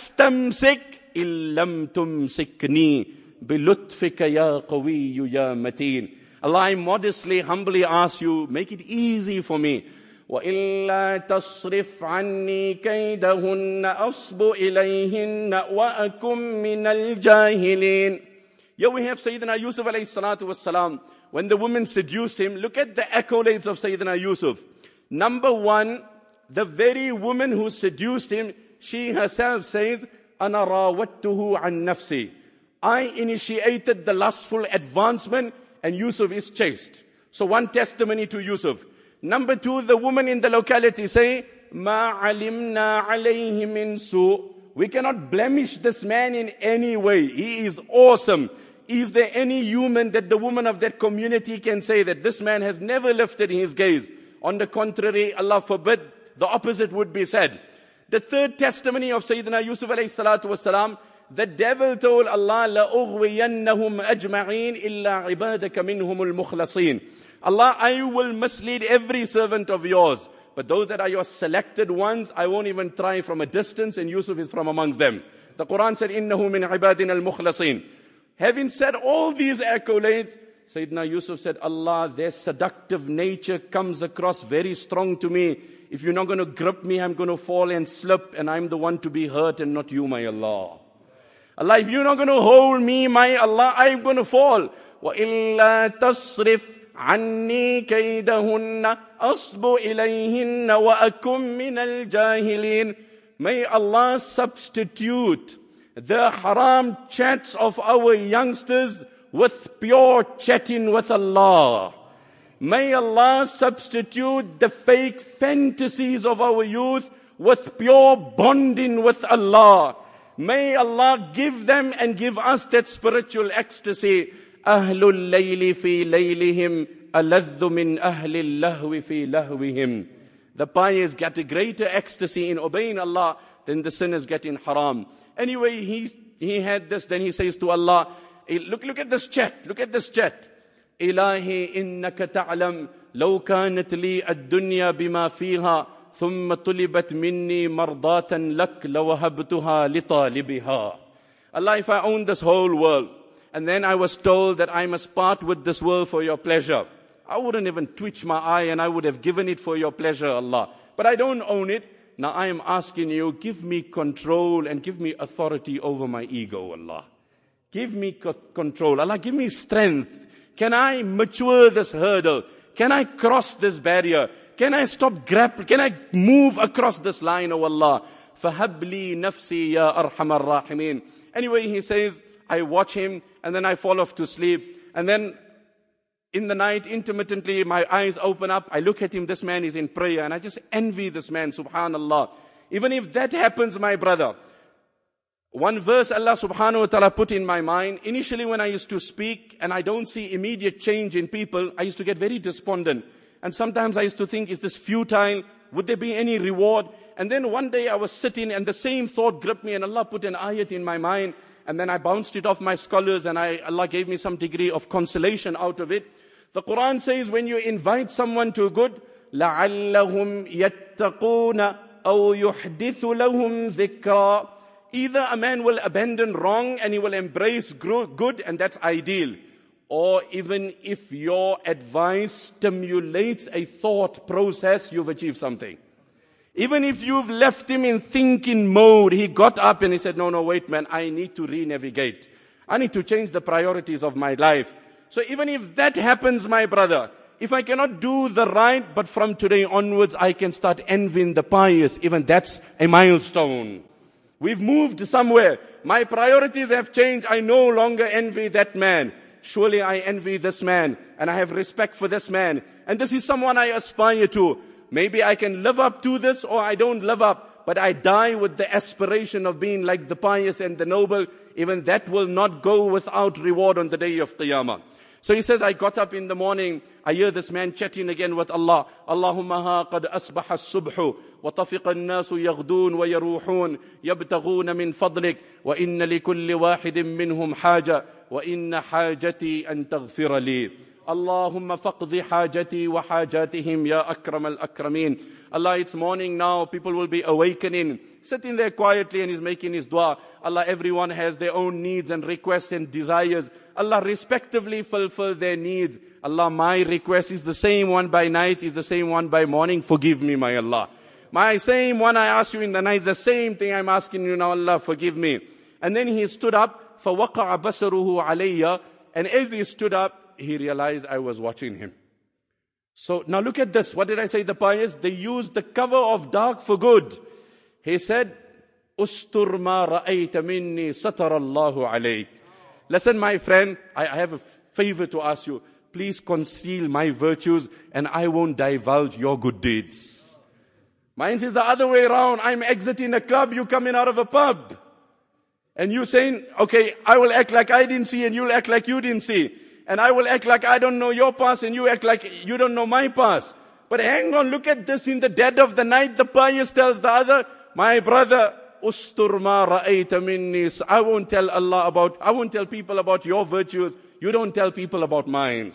أستمسك إن لم تمسكني بلطفك يا قوي يا متين. Allah, I modestly, humbly ask you, make it easy for me. وَإِلَّا تَصْرِفْ عَنِّي كَيْدَهُنَّ أَصْبُ إِلَيْهِنَّ وَأَكُمْ مِنَ الْجَاهِلِينَ. Here we have Sayyidina Yusuf alayhi salatu wassalam. When the woman seduced him, look at the accolades of Sayyidina Yusuf. Number one, the very woman who seduced him, she herself says, أَنَا رَاوَدْتُهُ عَنْ نَفْسِي. I initiated the lustful advancement, and Yusuf is chaste. So one testimony to Yusuf. Number two, the woman in the locality say, مَا عَلِمْنَا عَلَيْهِ مِنْ سُوءٍ. We cannot blemish this man in any way. He is awesome. Is there any human that the woman of that community can say that this man has never lifted his gaze? On the contrary, Allah forbid, the opposite would be said. The third testimony of Sayyidina Yusuf alayhi salatu wasalam, the devil told Allah, لَأُغْوِيَنَّهُمْ أَجْمَعِينَ إِلَّا عِبَادَكَ مِنْهُمُ الْمُخْلَصِينَ. Allah, I will mislead every servant of yours, but those that are your selected ones, I won't even try from a distance, and Yusuf is from amongst them. The Quran said, إِنَّهُ مِنْ عِبَادِنَا الْمُخْلَصِينَ. Having said all these accolades, Sayyidina Yusuf said, Allah, their seductive nature comes across very strong to me. If you're not going to grip me, I'm going to fall and slip, and I'm the one to be hurt and not you, my Allah. Allah, if you're not going to hold me, my Allah, I'm going to fall. وَإِلَّا تَصْرِفْ عَنِّي كَيْدَهُنَّ أَصْبُ إِلَيْهِنَّ وَأَكُمْ مِنَ الْجَاهِلِينَ. May Allah substitute the haram chats of our youngsters with pure chatting with Allah. May Allah substitute the fake fantasies of our youth with pure bonding with Allah. May Allah give them and give us that spiritual ecstasy. Ahlul layli fi laylihim aladhu min ahli lahwi fi lahwihim. The pious get a greater ecstasy in obeying Allah than the sinners get in haram. Anyway, he had this, then he says to Allah, look at this chat, look at this chat. Ilahi innaka ta'lam law kanat li ad-dunya bima fiha ثم طلبت مني مرضاة لك لوهبتها لطالبها. Allah, if I owned this whole world, and then I was told that I must part with this world for your pleasure, I wouldn't even twitch my eye and I would have given it for your pleasure, Allah. But I don't own it. Now I am asking you, give me control and give me authority over my ego, Allah. Give me control. Allah, give me strength. Can I mature this hurdle? Can I cross this barrier? Can I stop grappling? Can I move across this line, oh Allah? فَهَبْ لِي نَفْسِي يَا أَرْحَمَ الرَّاحِمِينَ. Anyway, he says, I watch him and then I fall off to sleep. And then in the night, intermittently, my eyes open up. I look at him, this man is in prayer. And I just envy this man, subhanallah. Even if that happens, my brother, one verse Allah subhanahu wa ta'ala put in my mind. Initially when I used to speak and I don't see immediate change in people, I used to get very despondent. And sometimes I used to think, is this futile? Would there be any reward? And then one day I was sitting and the same thought gripped me and Allah put an ayat in my mind. And then I bounced it off my scholars and Allah gave me some degree of consolation out of it. The Quran says when you invite someone to good, لَعَلَّهُمْ يَتَّقُونَ أَوْ يُحْدِثُ لَهُمْ ذِكْرًا. Either a man will abandon wrong and he will embrace good, and that's ideal. Or even if your advice stimulates a thought process, you've achieved something. Even if you've left him in thinking mode, he got up and he said, no, wait man, I need to re-navigate. I need to change the priorities of my life. So even if that happens, my brother, if I cannot do the right, but from today onwards I can start envying the pious, even that's a milestone. We've moved somewhere. My priorities have changed. I no longer envy that man. Surely I envy this man and I have respect for this man. And this is someone I aspire to. Maybe I can live up to this or I don't live up, but I die with the aspiration of being like the pious and the noble. Even that will not go without reward on the day of Qiyamah. So he says, I got up in the morning, I hear this man chatting again with Allah. Allahumma ha qad asbaha as-subhu, wa tafiqa an-nasu yaghdun wa yaruhun, yabtaghuna min fadlik, wa inna li kulli wahidin minhum haja, wa inna hajati an taghfira li. Allahumma faqdi hajati wa hajatihim ya akram al-akramin. Allah, it's morning now, people will be awakening, sitting there quietly and he's making his dua. Allah, everyone has their own needs and requests and desires. Allah, respectively fulfill their needs. Allah, my request is the same one by night, is the same one by morning. Forgive me, my Allah. My same one I ask you in the night is the same thing I'm asking you now, Allah, forgive me. And then he stood up, فَوَقَعَ بَصَرُهُ عَلَيَّ. And as he stood up, he realized I was watching him. So now look at this. What did I say? The pious, they used the cover of dark for good. He said, "Ustur ma ra'ayta minni satarallahu alayk." Listen, my friend, I have a favor to ask you. Please conceal my virtues and I won't divulge your good deeds. Mine is the other way around. I'm exiting a club, you coming out of a pub. And you saying, okay, I will act like I didn't see and you'll act like you didn't see. And I will act like I don't know your past and you act like you don't know my past. But hang on, look at this. In the dead of the night, the pious tells the other, my brother, ustur ma ra'ayta minni. I won't tell people about your virtues. You don't tell people about mine.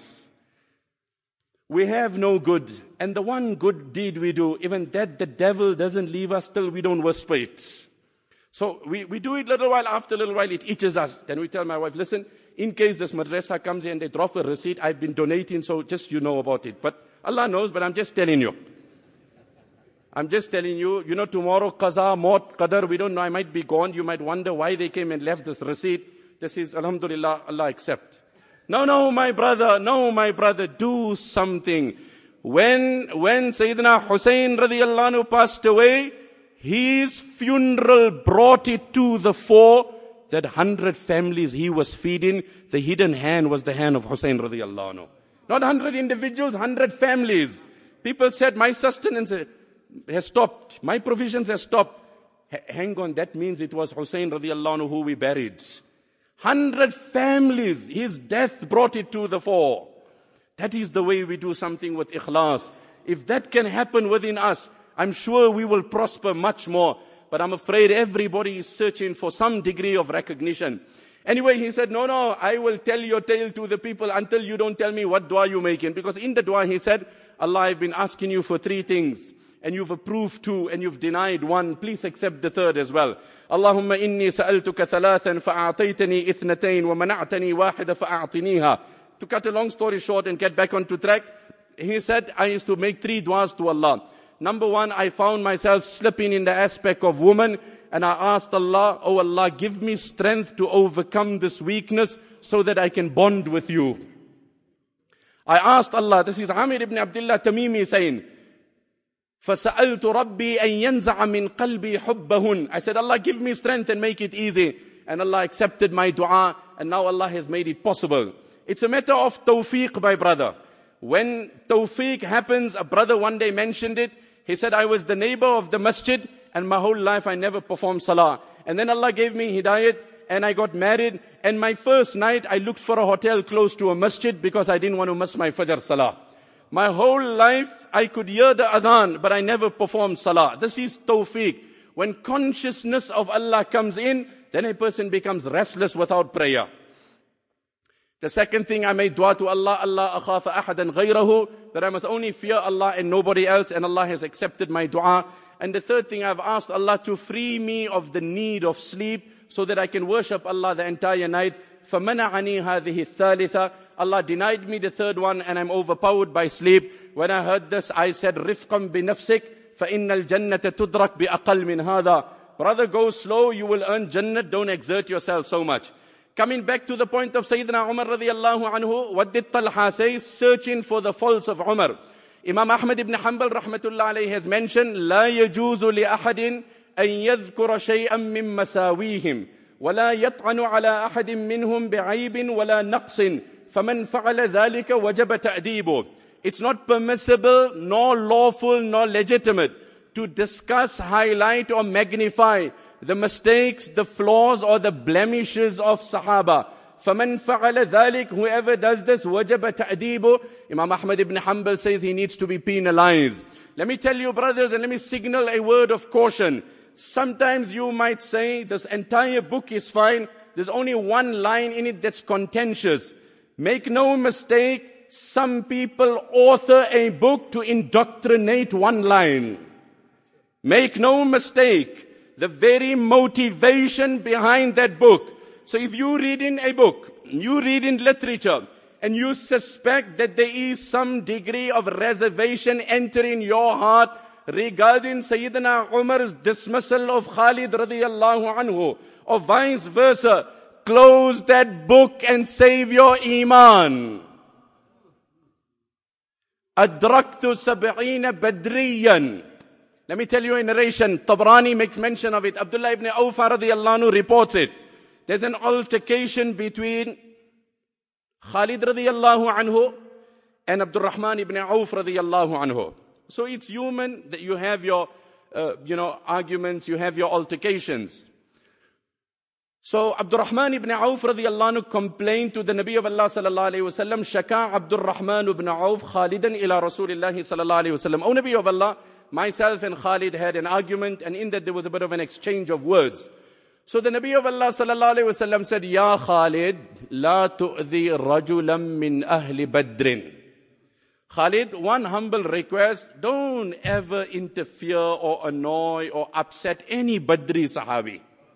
We have no good. And the one good deed we do, even that the devil doesn't leave us till we don't whisper it. So we do it little while, after a little while it itches us. Then we tell my wife, listen, in case this madrasa comes in and they drop a receipt, I've been donating, so just you know about it. But Allah knows, but I'm just telling you. I'm just telling you, tomorrow, qaza, maut, qadar, we don't know, I might be gone. You might wonder why they came and left this receipt. This is, alhamdulillah, Allah accept. No, my brother, do something. When Sayyidina Hussein radiallahu anhu passed away, his funeral brought it to the fore that 100 families he was feeding, the hidden hand was the hand of Hussein radiallahu anhu. Not 100 individuals, 100 families. People said, my sustenance has stopped. My provisions have stopped. Hang on, that means it was Hussein radiallahu anhu who we buried. 100 families, his death brought it to the fore. That is the way we do something with ikhlas. If that can happen within us, I'm sure we will prosper much more. But I'm afraid everybody is searching for some degree of recognition. Anyway, he said, no, I will tell your tale to the people until you don't tell me what dua you're making. Because in the dua he said, Allah, I've been asking you for 3 things. And you've approved 2 and you've denied 1. Please accept the 3rd as well. Allahumma inni sa'altuka 3 fa'a'taytani 2 wa mana'tani 1 fa'a'tiniha. To cut a long story short and get back onto track, he said, I used to make 3 duas to Allah. Number 1, I found myself slipping in the aspect of woman, and I asked Allah, oh Allah, give me strength to overcome this weakness so that I can bond with you. I asked Allah, this is Amir ibn Abdullah Tamimi saying, فَسَأَلْتُ رَبِّي أَن يَنْزَعَ مِنْ قَلْبِي حُبَّهُنْ. I said, Allah, give me strength and make it easy. And Allah accepted my dua, and now Allah has made it possible. It's a matter of tawfiq, my brother. When tawfiq happens, a brother one day mentioned it. He said, I was the neighbor of the masjid and my whole life I never performed salah. And then Allah gave me hidayat and I got married. And my first night I looked for a hotel close to a masjid because I didn't want to miss my fajr salah. My whole life I could hear the adhan, but I never performed salah. This is tawfiq. When consciousness of Allah comes in, then a person becomes restless without prayer. The second thing, I made dua to Allah, Allah akhafa ahadan ghayrahu, that I must only fear Allah and nobody else, and Allah has accepted my dua. And the third thing, I've asked Allah to free me of the need of sleep, so that I can worship Allah the entire night. فَمَنَعَنِي هَذِهِ الثَّالِثَةِ. Allah denied me the third one, and I'm overpowered by sleep. When I heard this, I said, رِفْقًا بِنَفْسِكَ فَإِنَّ الْجَنَّةَ تُدْرَكْ بِأَقَلْ مِنْ هَذَا. Brother, go slow, you will earn Jannah, don't exert yourself so much. Coming back to the point of Sayyidina Umar radiyallahu anhu, what did Talha say? Searching for the faults of Umar. Imam Ahmad ibn Hanbal rahmatullah alayhi has mentioned, لا يجوز لأحد أن يذكر شيئا من مساويهم ولا يطعن على أحد منهم بعيب ولا نقص فمن فعل ذلك وجب تأديبه. It's not permissible, nor lawful, nor legitimate to discuss, highlight or magnify the mistakes, the flaws or the blemishes of Sahaba. فَمَنْ فَعَلَ ذَلِكَ, whoever does this, وَجَبَ تَأْدِيبُ. Imam Ahmad ibn Hanbal says he needs to be penalized. Let me tell you, brothers, and let me signal a word of caution. Sometimes you might say, this entire book is fine, there's only one line in it that's contentious. Make no mistake, some people author a book to indoctrinate one line. Make no mistake, the very motivation behind that book. So if you read in a book, you read in literature, and you suspect that there is some degree of reservation entering your heart regarding Sayyidina Umar's dismissal of Khalid radiyallahu anhu, or vice versa, close that book and save your iman. Adraktu sab'ina badriyan. Let me tell you a narration. Tabrani makes mention of it. Abdullah ibn Awfa radiyallahu anhu reports it. There's an altercation between Khalid radiyallahu anhu and Abdul Rahman ibn Auf radiyallahu anhu. So it's human that you have your, arguments, you have your altercations. So Abdul Rahman ibn Auf radiyallahu anhu complained to the Nabi of Allah sallallahu alayhi wa sallam, Shaka Abdul Rahman ibn Auf Khalidan ila Rasulillahi sallallahu alayhi wa sallam. O Nabi of Allah, myself and Khalid had an argument, and in that there was a bit of an exchange of words. So the Nabi of Allah sallallahu alayhi wa sallam said, Ya Khalid, la tu'zi rajulam min ahli badrin. Khalid, one humble request, don't ever interfere or annoy or upset any Badri Sahabi.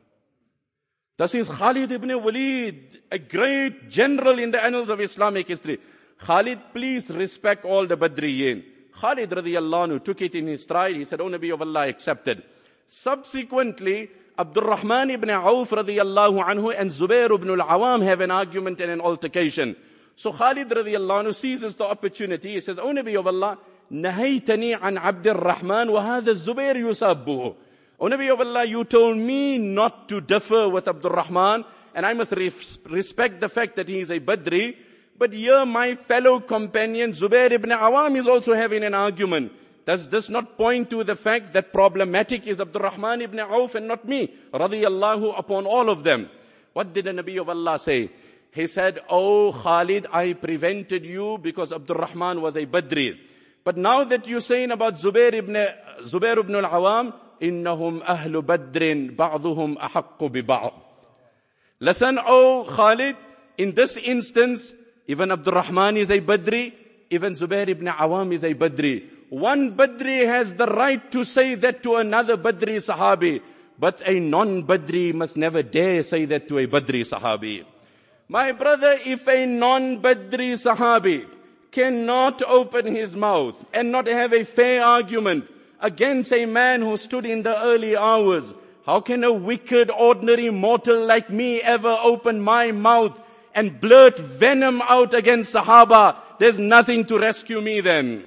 This is Khalid ibn Walid, a great general in the annals of Islamic history. Khalid, please respect all the Badriyin. Khalid radiyallahu anhu took it in his stride. He said, O Nabi of Allah, accepted. Subsequently, Abdul Rahman ibn Auf radiyallahu anhu and Zubair ibn al-Awam have an argument and an altercation. So Khalid radiyallahu anhu seizes the opportunity. He says, O Nabi of Allah, nahaytani an Abdul Rahman wa hadha Zubair yusabbuhu. O Nabi of Allah, you told me not to differ with Abdul Rahman, and I must respect the fact that he is a Badri. But here my fellow companion Zubair ibn Awam is also having an argument. Does this not point to the fact that problematic is Abdul Rahman ibn Auf and not me? Radiyallahu upon all of them. What did the Nabi of Allah say? He said, Oh Khalid, I prevented you because Abdul Rahman was a Badri. But now that you're saying about Zubair ibn al-Awam, innahum ahlu badrin, ba'duhum ahaqqu bi ba'd. Listen, oh Khalid, in this instance, even Abdul Rahman is a Badri, even Zubair ibn Awam is a Badri. One Badri has the right to say that to another Badri Sahabi, but a non-Badri must never dare say that to a Badri Sahabi. My brother, if a non-Badri Sahabi cannot open his mouth and not have a fair argument against a man who stood in the early hours, how can a wicked, ordinary mortal like me ever open my mouth and blurt venom out against Sahaba? There's nothing to rescue me then.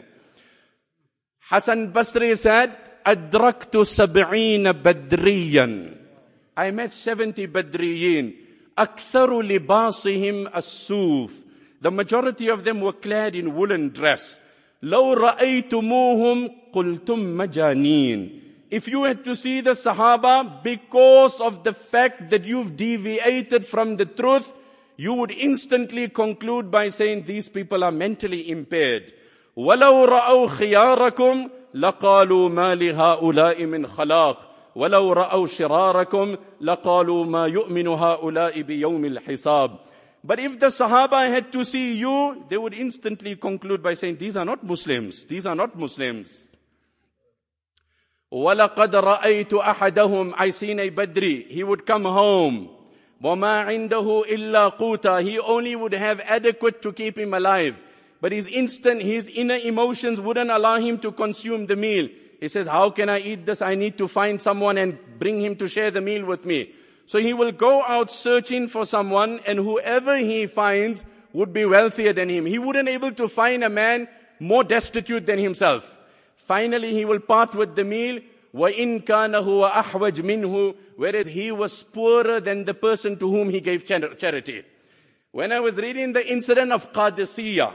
Hasan Basri said, Adraktu sab'ina badriyan. I met 70 Badriyin. Aktharu libasihim as-suf. The majority of them were clad in woolen dress. Law ra'aytumuhum qultum majanin. If you had to see the Sahaba, because of the fact that you've deviated from the truth, you would instantly conclude by saying these people are mentally impaired. وَلَوْ رَأَوْا خِيَارَكُمْ لَقَالُوا مَا لِهَؤُلَاءِ مِنْ خَلَاقٍ وَلَوْ رَأَوْا شِرَارَكُمْ لَقَالُوا مَا يُؤْمِنُ هَؤُلَاءِ بِيَوْمِ الْحِسَابِ. But if the Sahaba had to see you, they would instantly conclude by saying, these are not Muslims. These are not Muslims. وَلَقَدْ رَأَيْتُ أَحَدَهُمْ, I seen a Badri. He would come home. وَمَا عِنْدَهُ إِلَّا قُوتًا. He only would have adequate to keep him alive. But his inner emotions wouldn't allow him to consume the meal. He says, how can I eat this? I need to find someone and bring him to share the meal with me. So he will go out searching for someone, and whoever he finds would be wealthier than him. He wouldn't be able to find a man more destitute than himself. Finally, he will part with the meal. وَإِن كَانَ هُوَ أَحْوَجْ مِنْهُ, whereas he was poorer than the person to whom he gave charity. When I was reading the incident of Qadisiyah,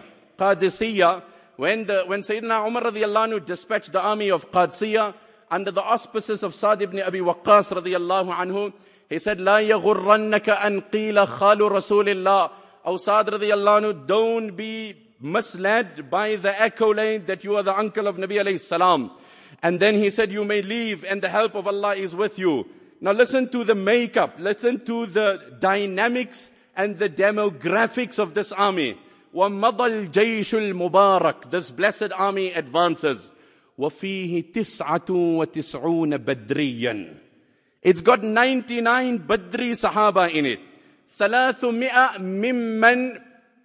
when Sayyidina Umar radiallahu anhu dispatched the army of Qadisiyah under the auspices of Sa'd ibn Abi Waqqas radiallahu anhu, he said, لَا يَغُرَّنَّكَ أَنْ قِيلَ خَالُ رَسُولِ اللَّهِ. O Sa'd radiallahu anhu, don't be misled by the accolade that you are the uncle of Nabi alayhi salam. And then he said, you may leave and the help of Allah is with you. Now listen to the makeup, listen to the dynamics and the demographics of this army. وَمَضَى الْجَيْشُ الْمُبَارَكِ. This blessed army advances. وَفِيهِ تِسْعَةٌ وَتِسْعُونَ بَدْرِيًّا. It's got 99 Badri Sahaba in it. 300 مِمَّنْ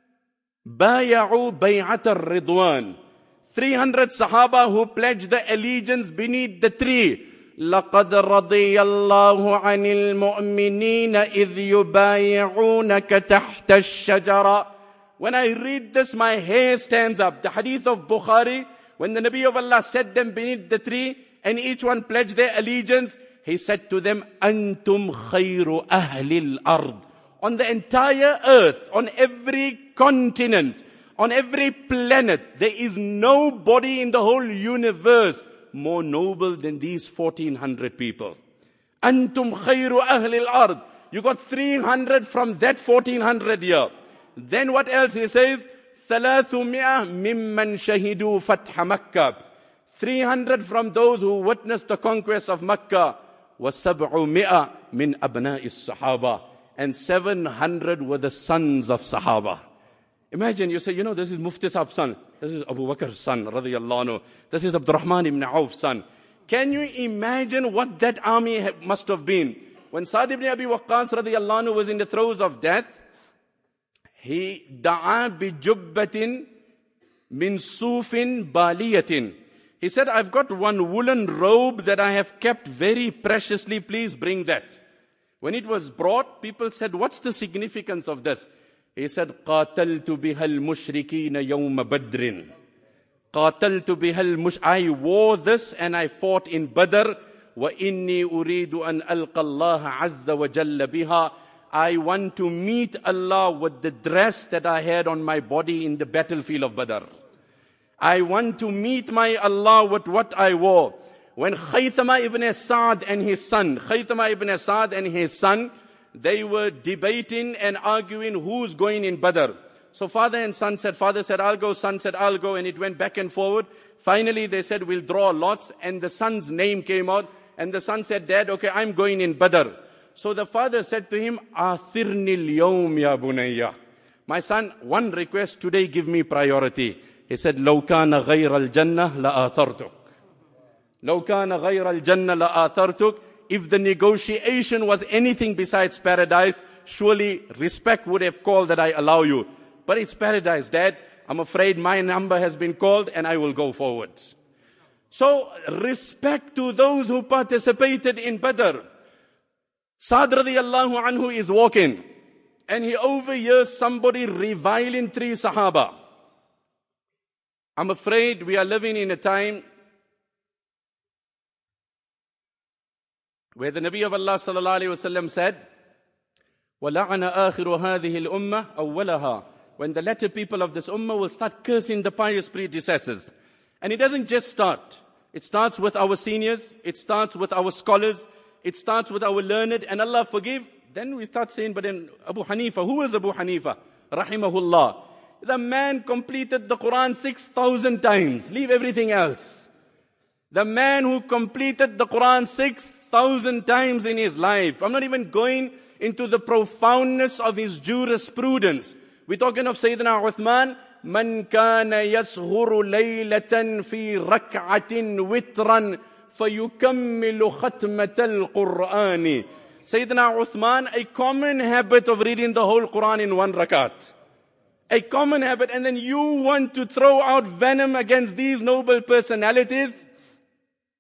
بَايَعُوا بَيْعَةَ الرِّضْوَانِ. 300 Sahaba who pledged the allegiance beneath the tree. لَقَدْ رَضِيَ اللَّهُ عَنِ الْمُؤْمِنِينَ إِذْ يُبَايِعُونَكَ تَحْتَ الشَّجَرَةِ. When I read this, my hair stands up. The hadith of Bukhari, when the Nabi of Allah set them beneath the tree, and each one pledged their allegiance, he said to them, أَنْتُمْ خَيْرُ أَهْلِ الْأَرْضِ. On the entire earth, on every continent, on every planet, there is nobody in the whole universe more noble than these 1,400 people. Antum khayru ahli al-ard. You got 300 from that 1,400 here. Then what else he says? 300 mimman shahidu fatha Makkah. 300 from those who witnessed the conquest of Makkah. Wa 700 min abna'i as-sahaba. And 700 were the sons of Sahaba. Imagine, you say, this is Mufti Saab's son. This is Abu Bakr's son, radiyallahu anhu. This is Abdurrahman ibn Auf's son. Can you imagine what that army must have been? When Sa'd ibn Abi Waqqas radiyallahu anhu was in the throes of death, he da'a bi jubbatin min sufin baliyatin. He said, I've got one woolen robe that I have kept very preciously. Please bring that. When it was brought, people said, what's the significance of this? He said, قَاتَلْتُ بِهَا الْمُشْرِكِينَ يَوْمَ بَدْرٍ. قَاتَلْتُ بِهَا I wore this and I fought in Badr. وَإِنِّي أُرِيدُ أَنْ أَلْقَ اللَّهَ عَزَّ وَجَلَّ بِهَا. I want to meet Allah with the dress that I had on my body in the battlefield of Badr. I want to meet my Allah with what I wore. When Khaythama ibn Sa'd and his son, they were debating and arguing who's going in Badr. So father and son said, father said, I'll go, son said, I'll go, and it went back and forward. Finally, they said, we'll draw lots, and the son's name came out, and the son said, Dad, okay, I'm going in Badr. So the father said to him, Athirni al-yawm ya bunayya. My son, one request, today give me priority. He said, لو كان غير الجنة لآثرتك. لو كان غير الجنة لآثرتك. If the negotiation was anything besides paradise, surely respect would have called that I allow you. But it's paradise, Dad. I'm afraid my number has been called and I will go forward. So, respect to those who participated in Badr. Sa'd radiyallahu anhu is walking, and he overhears somebody reviling 3 Sahaba. I'm afraid we are living in a time where the Nabi of Allah sallallahu alayhi wasallam said, وَلَعَنَ آخِرُ هَذِهِ الْأُمَّةِ أَوَّلَهَا. When the latter people of this ummah will start cursing the pious predecessors. And it doesn't just start. It starts with our seniors. It starts with our scholars. It starts with our learned. And Allah forgive. Then we start saying, but then Abu Hanifa. Who is Abu Hanifa? Rahimahullah. The man completed the Quran 6,000 times. Leave everything else. The man who completed the Quran 6,000 times in his life. I'm not even going into the profoundness of his jurisprudence. We're talking of Sayyidina Uthman. Man kana yashuru laylatan fi rak'atin witran fayukammilu khatmatal Qur'ani. Sayyidina Uthman, a common habit of reading the whole Quran in 1 rakat. A common habit, and then you want to throw out venom against these noble personalities?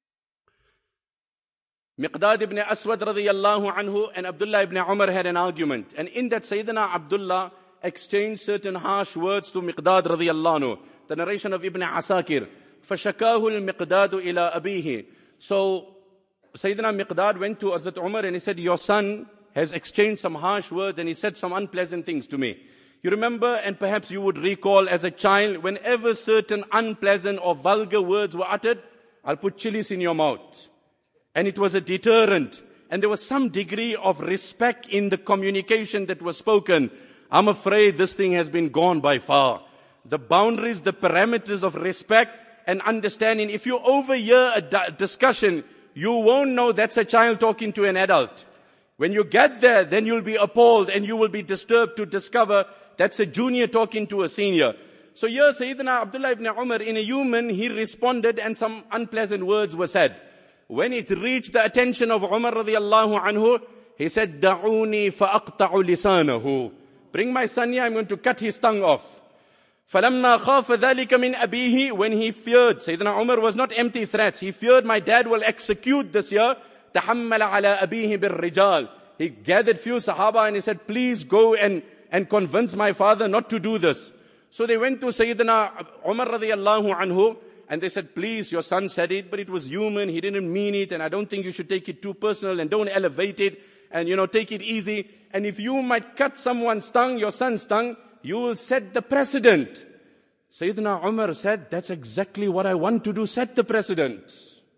Miqdad ibn Aswad radiyallahu anhu and Abdullah ibn Umar had an argument. And in that Sayyidina Abdullah exchanged certain harsh words to Miqdad radiyallahu anhu. The narration of Ibn Asakir. فَشَكَاهُ الْمِقْدَادُ إِلَىٰ أَبِيهِ. So Sayyidina Miqdad went to Hazrat Umar and he said, your son has exchanged some harsh words and he said some unpleasant things to me. You remember, and perhaps you would recall as a child, whenever certain unpleasant or vulgar words were uttered, I'll put chilies in your mouth. And it was a deterrent. And there was some degree of respect in the communication that was spoken. I'm afraid this thing has been gone by far. The boundaries, the parameters of respect and understanding. If you overhear a discussion, you won't know that's a child talking to an adult. When you get there, then you'll be appalled and you will be disturbed to discover that's a junior talking to a senior. So here Sayyidina Abdullah ibn Umar, in a human, he responded and some unpleasant words were said. When it reached the attention of Umar radiyallahu anhu, he said, Da'uni fa'aqta'u lisanahu. Bring my son here, I'm going to cut his tongue off. فَلَمَّا خَافَ ذَلِكَ مِنْ أَبِيهِ. When he feared, Sayyidina Umar was not empty threats. He feared my dad will execute this year. تَحَمَّلَ عَلَىٰ أَبِيهِ بِالرِّجَالِ. He gathered few Sahaba and he said, please go and convince my father not to do this. So they went to Sayyidina Umar radiyallahu anhu and they said, please, your son said it, but it was human, he didn't mean it, and I don't think you should take it too personal and don't elevate it and, take it easy. And if you might cut someone's tongue, your son's tongue, you will set the precedent. Sayyidina Umar said, that's exactly what I want to do, set the precedent.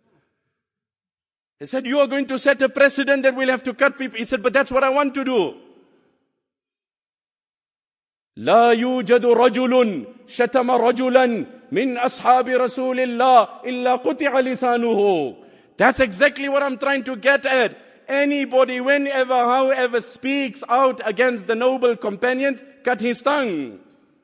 He said, you are going to set a precedent that we'll have to cut people. He said, but that's what I want to do. لا يوجد رجل شتم رجلا من أصحاب رسول الله إلا قطع لسانه. That's exactly what I'm trying to get at. Anybody, whenever, however speaks out against the noble companions, cut his tongue.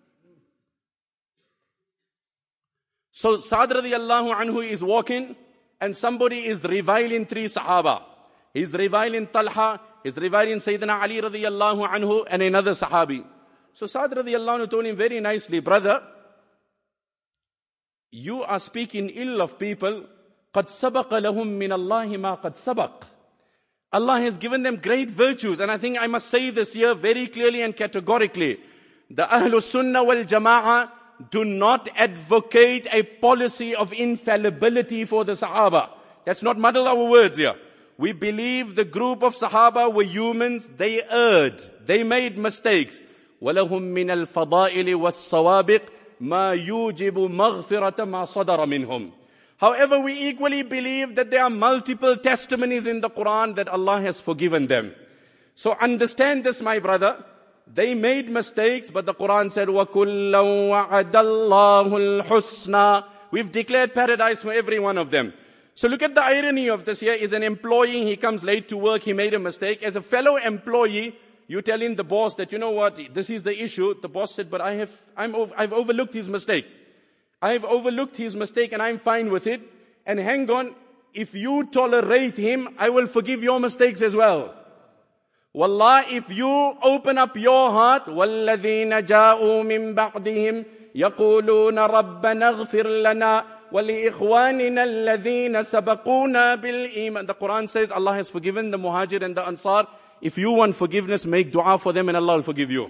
So Sa'd radiyallahu anhu is walking and somebody is reviling three Sahaba. He's reviling Talha, he's reviling Sayyidina Ali radiyallahu anhu and another Sahabi. So Sa'd radiyallahu anhu told him very nicely, brother, you are speaking ill of people. قَدْ سَبَقَ لَهُم مِّنَ اللَّهِ مَا قَدْ سَبَقَ. Allah has given them great virtues. And I think I must say this here very clearly and categorically. The Ahlul Sunnah wal Jama'ah do not advocate a policy of infallibility for the Sahaba. Let's not muddle our words here. We believe the group of Sahaba were humans. They erred. They made mistakes. وَلَهُم مِّنَ الْفَضَائِلِ وَالصَّوَابِقِ مَا يُوجِبُ مَغْفِرَةَ مَا صَدَرَ مِنْهُمْ. However, we equally believe that there are multiple testimonies in the Quran that Allah has forgiven them. So understand this, my brother. They made mistakes, but the Quran said, وَكُلًّا وَعَدَ اللَّهُ الْحُسْنَى. We've declared paradise for every one of them. So look at the irony of this here. Is an employee, he comes late to work, he made a mistake. As a fellow employee, you telling the boss that, you know what, this is the issue. The boss said, but I've overlooked his mistake. I've overlooked his mistake and I'm fine with it. And hang on, if you tolerate him, I will forgive your mistakes as well. Wallah, if you open up your heart, وَالَّذِينَ جَاءُوا مِن بَعْدِهِمْ يَقُولُونَ رَبَّنَا اغْفِرْ لَنَا وَلِإِخْوَانِنَا الَّذِينَ سَبَقُونَا بِالْإِيمَانِ. The Quran says Allah has forgiven the Muhajir and the Ansar. If you want forgiveness, make dua for them and Allah will forgive you.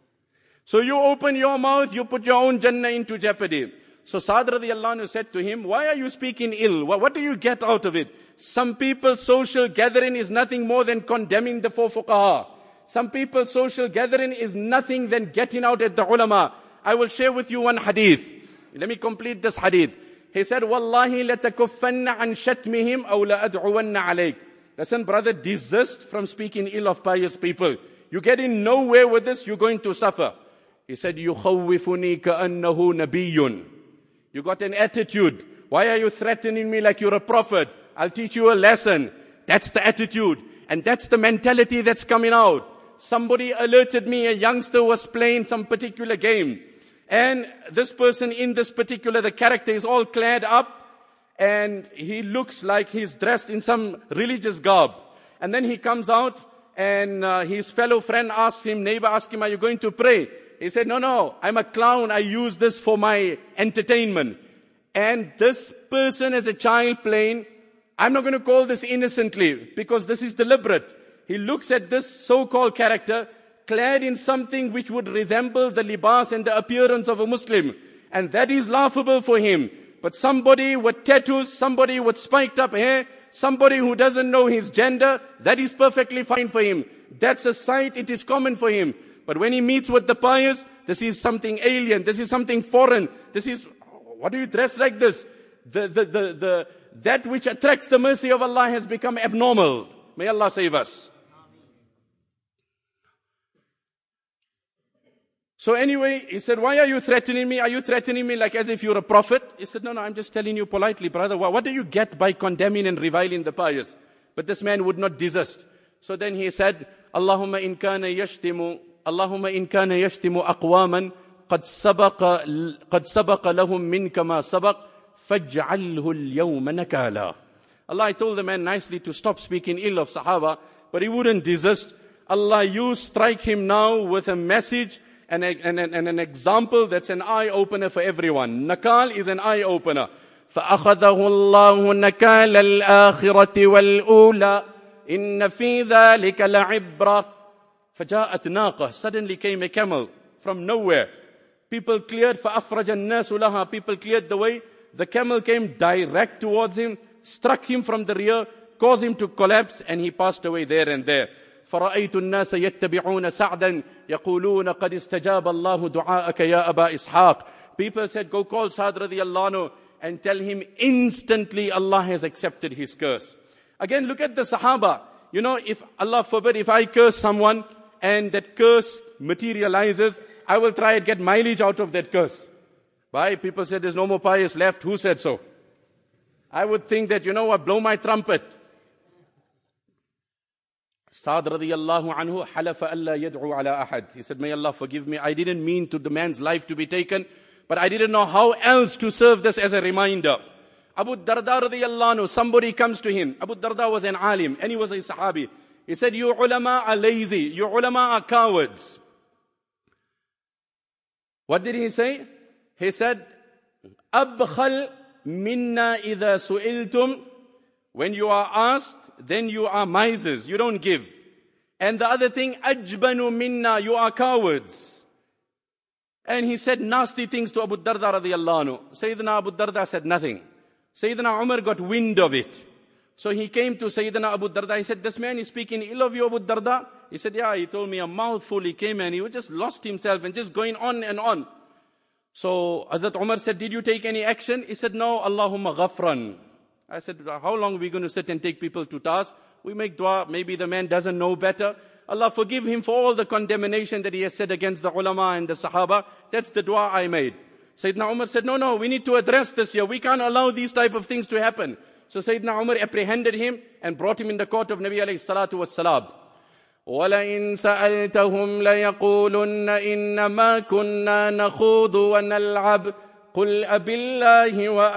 So you open your mouth, you put your own Jannah into jeopardy. So Sa'd radiyallahu anhu said to him, why are you speaking ill? What do you get out of it? Some people's social gathering is nothing more than condemning the four fuqaha. Some people's social gathering is nothing than getting out at the ulama. I will share with you one hadith. Let me complete this hadith. He said, Wallahi latakuffanna an shatmihim aw la ad'uwanna alayk. Listen, brother, desist from speaking ill of pious people. You're getting nowhere with this, you're going to suffer. He said, يُخَوِّفُنِي كَأَنَّهُ نَبِيٌّ. You got an attitude. Why are you threatening me like you're a prophet? I'll teach you a lesson. That's the attitude. And that's the mentality that's coming out. Somebody alerted me, a youngster was playing some particular game. And this person in this particular, the character is all clad up. And he looks like he's dressed in some religious garb. And then he comes out and his fellow friend asks him, neighbor asks him, are you going to pray? He said, no, I'm a clown. I use this for my entertainment. And this person as a child playing, I'm not going to call this innocently because this is deliberate. He looks at this so-called character clad in something which would resemble the libas and the appearance of a Muslim. And that is laughable for him. But somebody with tattoos, somebody with spiked up hair, somebody who doesn't know his gender, that is perfectly fine for him. That's a sight, it is common for him. But when he meets with the pious, this is something alien, this is something foreign. This is, what do you dress like this? That which attracts the mercy of Allah has become abnormal. May Allah save us. So anyway, he said, why are you threatening me? Are you threatening me like as if you're a prophet? He said, no, I'm just telling you politely, brother. What do you get by condemning and reviling the pious? But this man would not desist. So then he said, Allahumma in kana yashtimu aqwaman qad sabaqa lahum minka ma sabaq faj'alhu al-yawma nakala. Allah told the man nicely to stop speaking ill of Sahaba, but he wouldn't desist. Allah, you strike him now with a message and an example that's an eye-opener for everyone. Nakal is an eye-opener. فَأَخَذَهُ اللَّهُ نَكَالَ الْآخِرَةِ وَالْأُولَى إِنَّ فِي ذَلِكَ لَعِبْرَةً فَجَاءَتْ نَاقَةٌ. Suddenly came a camel from nowhere. People cleared, فَأَفْرَجَ النَّاسُ لَهَا. People cleared the way. The camel came direct towards him, struck him from the rear, caused him to collapse, and he passed away there and there. فَرَأَيْتُ النَّاسَ يَتَّبِعُونَ سَعْدًا يَقُولُونَ قَدْ اسْتَجَابَ اللَّهُ دُعَاءَكَ يَا أَبَا إِسْحَاقَ. People said, go call Sa'd radiyallahu anhu and tell him instantly Allah has accepted his curse. Again, look at the Sahaba. You know, if Allah forbid, if I curse someone and that curse materializes, I will try and get mileage out of that curse. Why? People said there's no more pious left. Who said so? I would think that, you know what, blow my trumpet. Sa'd radiyallahu anhu halafa alla yad'u ala ahad. He said, may Allah forgive me. I didn't mean to the man's life to be taken, but I didn't know how else to serve this as a reminder. Abu Darda radiyallahu anhu, somebody comes to him. Abu Darda was an alim and he was a sahabi. He said, you ulama are lazy. You ulama are cowards. What did he say? He said, Abkhal minna idha su'iltum. When you are asked, then you are misers. You don't give. And the other thing, ajbanu minna, you are cowards. And he said nasty things to Abu Darda radiyallahu anhu. Sayyidina Abu Darda said nothing. Sayyidina Umar got wind of it. So he came to Sayyidina Abu Darda. He said, this man is speaking ill of you, Abu Darda. He said, yeah, he told me a mouthful. He came and he just lost himself and just going on and on. So Hazrat Umar said, did you take any action? He said, no, Allahumma ghafran. I said, how long are we going to sit and take people to task? We make dua, maybe the man doesn't know better. Allah forgive him for all the condemnation that he has said against the ulama and the sahaba. That's the dua I made. Sayyidina Umar said, no, we need to address this here. We can't allow these type of things to happen. So Sayyidina Umar apprehended him and brought him in the court of Nabi alayhi salatu wassalam. وَلَئِن سَأَلْتَهُمْ لَيَقُولُنَّ إِنَّمَا كُنَّا نَخُوضُ وَنَلْعَبُ قل أبالله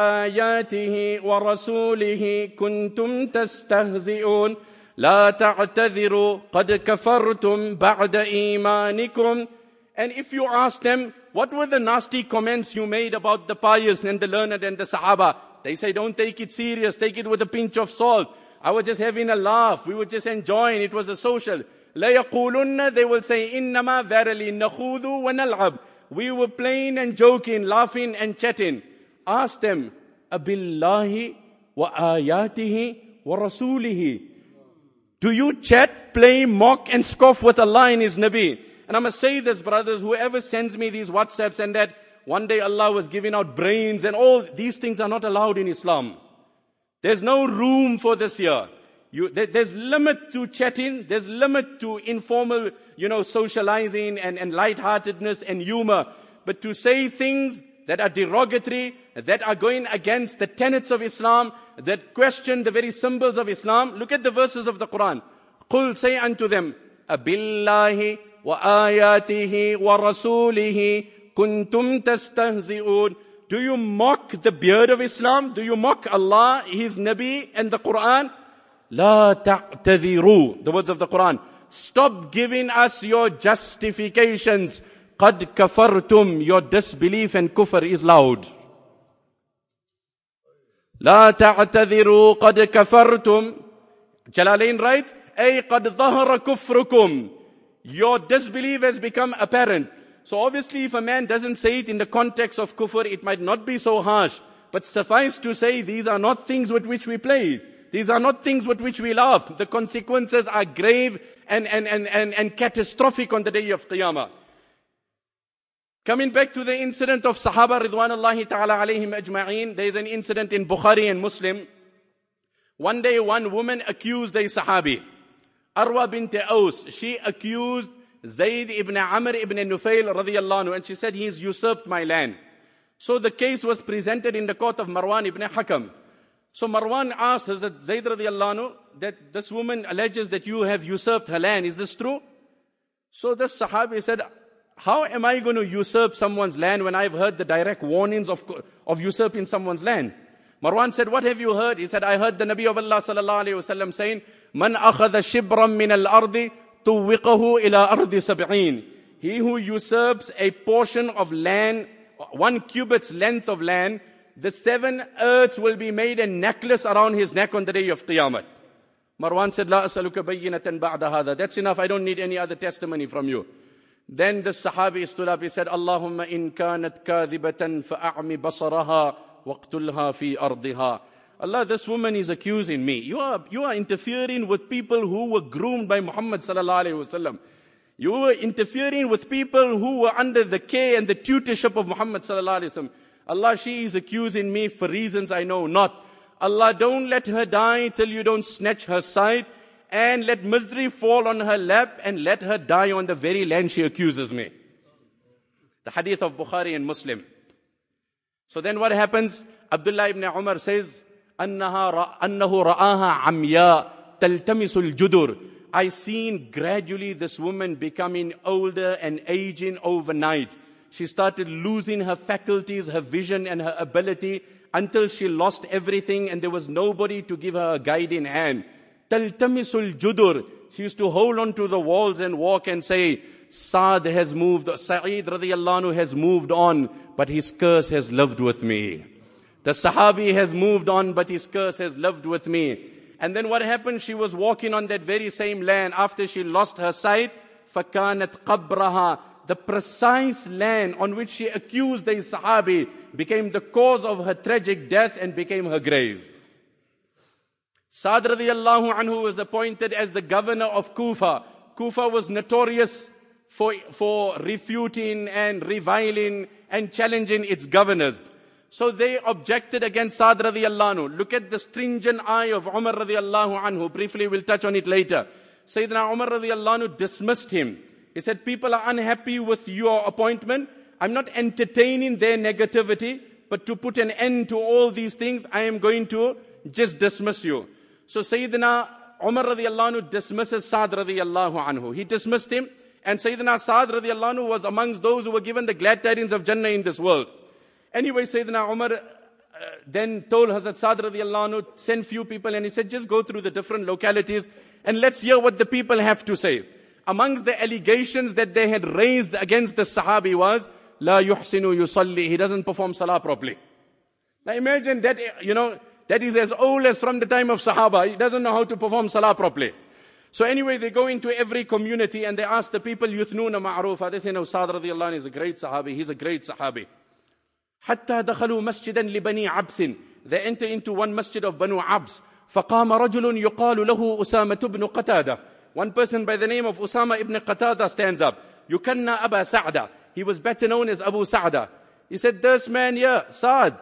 وآياته ورسوله كنتم تستهزئون لا تعتذروا قد كفرتم بعد إيمانكم. And if you ask them, what were the nasty comments you made about the pious and the learned and the Sahaba? They say, don't take it serious, take it with a pinch of salt. I was just having a laugh, we were just enjoying, it was a social. لا يقولن, they will say, إنما verily نخوض ونلعب. We were playing and joking, laughing and chatting. Ask them, Abillahi wa ayatihi wa rasulihi. Do you chat, play, mock and scoff with Allah and His Nabi? And I must say this, brothers, whoever sends me these WhatsApps and that one day Allah was giving out brains and all, these things are not allowed in Islam. There's no room for this here. There's limit to chatting, there's limit to informal, socializing and lightheartedness and humor. But to say things that are derogatory, that are going against the tenets of Islam, that question the very symbols of Islam. Look at the verses of the Quran. Qul, say unto them, Abillahi wa ayatihi wa rasulihi kuntum tastahzi'un. Do you mock the beard of Islam? Do you mock Allah, His Nabi and the Quran? La ta'tadhiru, the words of the Quran. Stop giving us your justifications. Qad kafartum, your disbelief and kufr is loud. لا تعتذروا قد كفرتم. Jalalain writes, أي قد ظهر كفركم. Your disbelief has become apparent. So obviously if a man doesn't say it in the context of kufr, it might not be so harsh. But suffice to say, these are not things with which we play. These are not things with which we laugh. The consequences are grave and catastrophic on the day of Qiyamah. Coming back to the incident of Sahaba Ridwanullahi Ta'ala alayhim ajma'een, there is an incident in Bukhari and Muslim. One day one woman accused a Sahabi, Arwa bint Aus. She accused Zayd ibn Amr ibn Nufayl radiyallahu anhu, and she said, he's usurped my land. So the case was presented in the court of Marwan ibn Hakam. So Marwan asked Hazrat Zayd radiyallahu anhu that this woman alleges that you have usurped her land. Is this true? So this Sahabi said, how am I going to usurp someone's land when I've heard the direct warnings of usurping someone's land? Marwan said, what have you heard? He said, I heard the Nabi of Allah sallallahu alayhi wa sallam saying, Man akhadha shibran min al-ardi tuwiqahu ila ardi sab'een. He who usurps a portion of land, 1 cubit's length of land, the 7 earths will be made a necklace around his neck on the day of Qiyamah. Marwan said, La asaluka bayyinatan ba'da hadha. That's enough, I don't need any other testimony from you. Then the Sahabi stood up, he said, Allahumma in kanat kadhibatan fa'a'mi basaraha waqtulha fi ardiha. Allah, this woman is accusing me. You are interfering with people who were groomed by Muhammad sallallahu alayhi wasallam. You were interfering with people who were under the care and the tutorship of Muhammad sallallahu alayhi wasallam. Allah, she is accusing me for reasons I know not. Allah, don't let her die till you don't snatch her sight, and let misery fall on her lap, and let her die on the very land she accuses me. The hadith of Bukhari and Muslim. So then what happens? Abdullah ibn Umar says, أنه رآها عمياء تلتمس الجدر. I seen gradually this woman becoming older and aging overnight. She started losing her faculties, her vision and her ability, until she lost everything and there was nobody to give her a guiding hand. تلتمس الجدر. She used to hold on to the walls and walk and say, Sa'id has moved, Sa'id radiyallahu anhu has moved on, but his curse has lived with me. The Sahabi has moved on, but his curse has lived with me. And then what happened? She was walking on that very same land after she lost her sight. فَكَانَتْ قَبْرَهَا. The precise land on which she accused the Sahabi became the cause of her tragic death and became her grave. Sa'd radiyallahu anhu was appointed as the governor of Kufa. Kufa was notorious for refuting and reviling and challenging its governors. So they objected against Sa'd radiyallahu anhu. Look at the stringent eye of Umar radiyallahu anhu. Briefly, we'll touch on it later. Sayyidina Umar radiyallahu anhu dismissed him. He said, people are unhappy with your appointment. I'm not entertaining their negativity, but to put an end to all these things, I am going to just dismiss you. So Sayyidina Umar radiyallahu anhu dismisses Sa'd radiyallahu anhu. He dismissed him, and Sayyidina Sa'd radiyallahu anhu was amongst those who were given the glad tidings of Jannah in this world. Anyway, Sayyidina Umar then told Hazrat Sa'd radiyallahu anhu, send few people, and he said, just go through the different localities and let's hear what the people have to say. Amongst the allegations that they had raised against the Sahabi was, La yuhsinu yusalli. He doesn't perform salah properly. Now imagine that, that is as old as from the time of Sahaba. He doesn't know how to perform salah properly. So anyway, they go into every community and they ask the people, yuthnuna ma'rufa. They say, no, Sa'd radiyallahu anhu is a great Sahabi. He's a great Sahabi. حتى دخلوا مسجدا لبني عبس. They enter into one masjid of Banu Abs. فقام رجل يقال له أسامة بن قتادة. One person by the name of Usama ibn Qatada stands up. يكنى أبا سعدة. He was better known as Abu Sa'da. He said, this man here, Sa'd,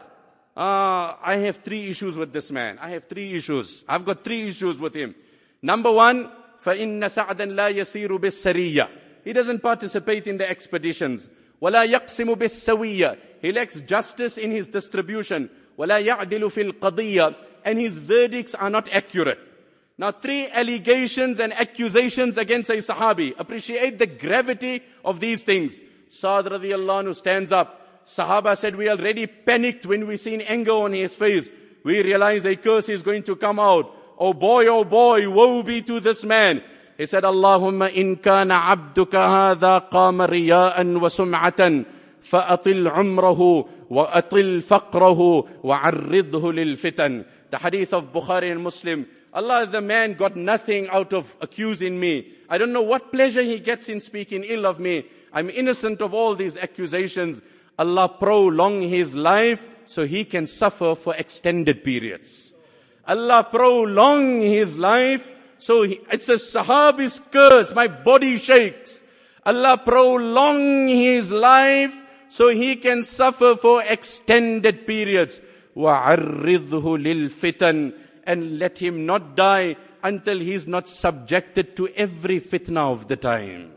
I have 3 issues with this man. I have 3 issues. I've got 3 issues with him. Number 1, فإن سعدا لا يسير بالسرية. He doesn't participate in the expeditions. ولا يقسم بالسوية. He lacks justice in his distribution. ولا يعدل في القضية. And his verdicts are not accurate. Now 3 allegations and accusations against a Sahabi. Appreciate the gravity of these things. Sa'd radiyallahu anhu stands up. Sahaba said, we already panicked when we seen anger on his face. We realized a curse is going to come out. Oh boy, woe be to this man. He said, Allahumma in kana abduka hadha qama riya'an wa sum'atan فأطل عمره وأطل فقره وعرضه للفتن. The hadith of Bukhari and Muslim. Allah, the man got nothing out of accusing me. I don't know what pleasure he gets in speaking ill of me. I'm innocent of all these accusations. Allah prolong his life so he can suffer for extended periods. Allah prolong his life so it's a Sahabi's curse. My body shakes. Allah prolong his life so he can suffer for extended periods. وَعَرِّضْهُ لِلْفِتَنِ, and let him not die until he's not subjected to every fitna of the time.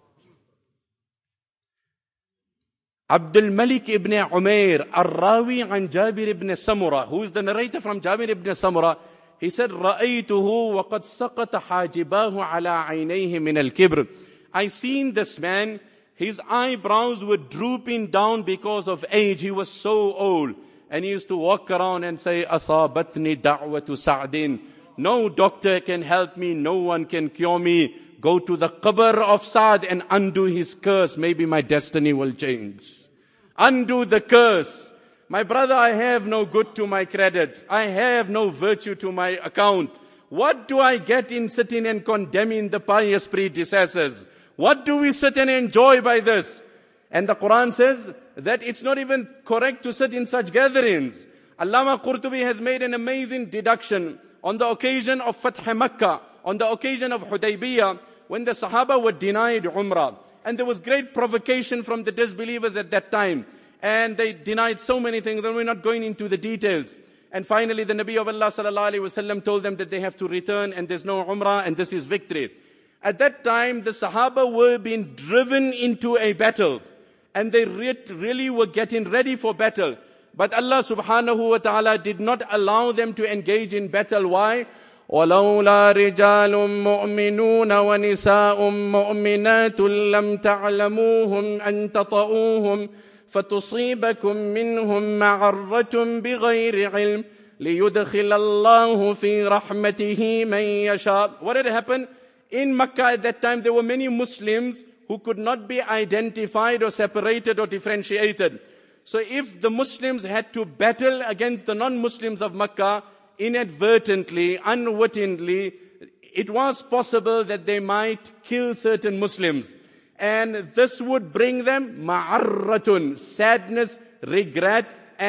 Abdul Malik ibn Umair, Ar-Rawi an Jabir ibn Samura, who is the narrator from Jabir ibn Samura, he said, رَأَيْتُهُ وَقَدْ سَقَطَ حَاجِبَاهُ عَلَىٰ عَيْنَيْهِ مِنَ الْكِبْرِ. I seen this man, his eyebrows were drooping down because of age. He was so old. And he used to walk around and say, أَصَابَتْنِ دَعْوَةُ سَعْدٍ. No doctor can help me, no one can cure me. Go to the qabr of Sa'd and undo his curse. Maybe my destiny will change. Undo the curse. My brother, I have no good to my credit. I have no virtue to my account. What do I get in sitting and condemning the pious predecessors? What do we sit and enjoy by this? And the Quran says that it's not even correct to sit in such gatherings. Allama Qurtubi has made an amazing deduction on the occasion of Fath Makkah, on the occasion of Hudaybiyah, when the Sahaba were denied Umrah. And there was great provocation from the disbelievers at that time. And they denied so many things, and we're not going into the details. And finally the Nabi of Allah sallallahu alaihi wasallam told them that they have to return and there's no Umrah and this is victory. At that time, the Sahaba were being driven into a battle. And they really were getting ready for battle. But Allah subhanahu wa ta'ala did not allow them to engage in battle. Why? وَلَوْلَا رِجَالٌ مُؤْمِنُونَ وَنِسَاءٌ مُؤْمِنَاتٌ لَمْ تَعْلَمُوهُمْ أَن تَطَؤُوهُمْ فَتُصِيبَكُم مِّنْهُمْ مَعَرَّةٌ بِغَيْرِ عِلْمٍ لِيُدْخِلَ اللَّهُ فِي رَحْمَتِهِ مَن يَشَاءُ. What had happened? In Makkah at that time, there were many Muslims who could not be identified or separated or differentiated. So if the Muslims had to battle against the non-Muslims of Makkah, inadvertently, unwittingly, it was possible that they might kill certain Muslims. And this would bring them ma'arratun, sadness, regret,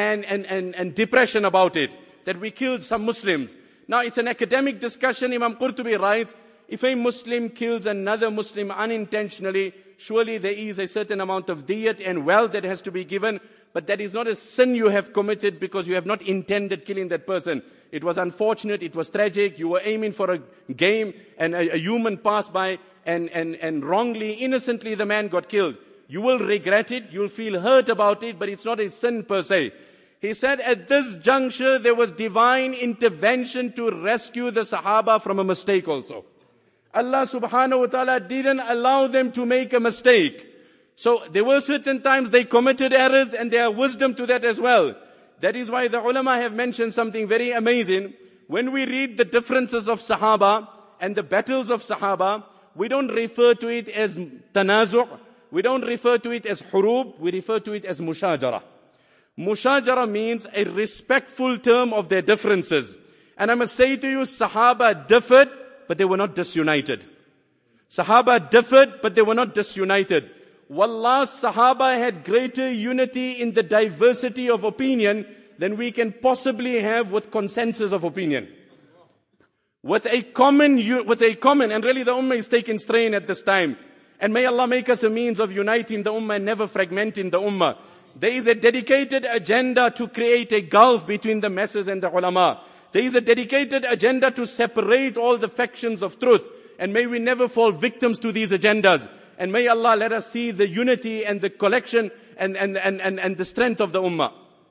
and depression about it, that we killed some Muslims. Now it's an academic discussion. Imam Qurtubi writes, if a Muslim kills another Muslim unintentionally, surely there is a certain amount of diyat and wealth that has to be given, but that is not a sin you have committed because you have not intended killing that person. It was unfortunate, it was tragic, you were aiming for a game and a human passed by and wrongly, innocently the man got killed. You will regret it, you'll feel hurt about it, but it's not a sin per se. He said at this juncture there was divine intervention to rescue the Sahaba from a mistake also. Allah subhanahu wa ta'ala didn't allow them to make a mistake. So there were certain times they committed errors and there are wisdom to that as well. That is why the ulama have mentioned something very amazing. When we read the differences of Sahaba and the battles of Sahaba, we don't refer to it as tanazu', we don't refer to it as hurub, we refer to it as mushajara. Mushajara means a respectful term of their differences. And I must say to you, Sahaba differed, but they were not disunited. Sahaba differed, but they were not disunited. Wallah, Sahaba had greater unity in the diversity of opinion than we can possibly have with consensus of opinion. With a common, and really the Ummah is taking strain at this time. And may Allah make us a means of uniting the Ummah and never fragmenting the Ummah. There is a dedicated agenda to create a gulf between the masses and the ulama. There is a dedicated agenda to separate all the factions of truth. And may we never fall victims to these agendas. And may Allah let us see the unity and the collection and the strength of the ummah.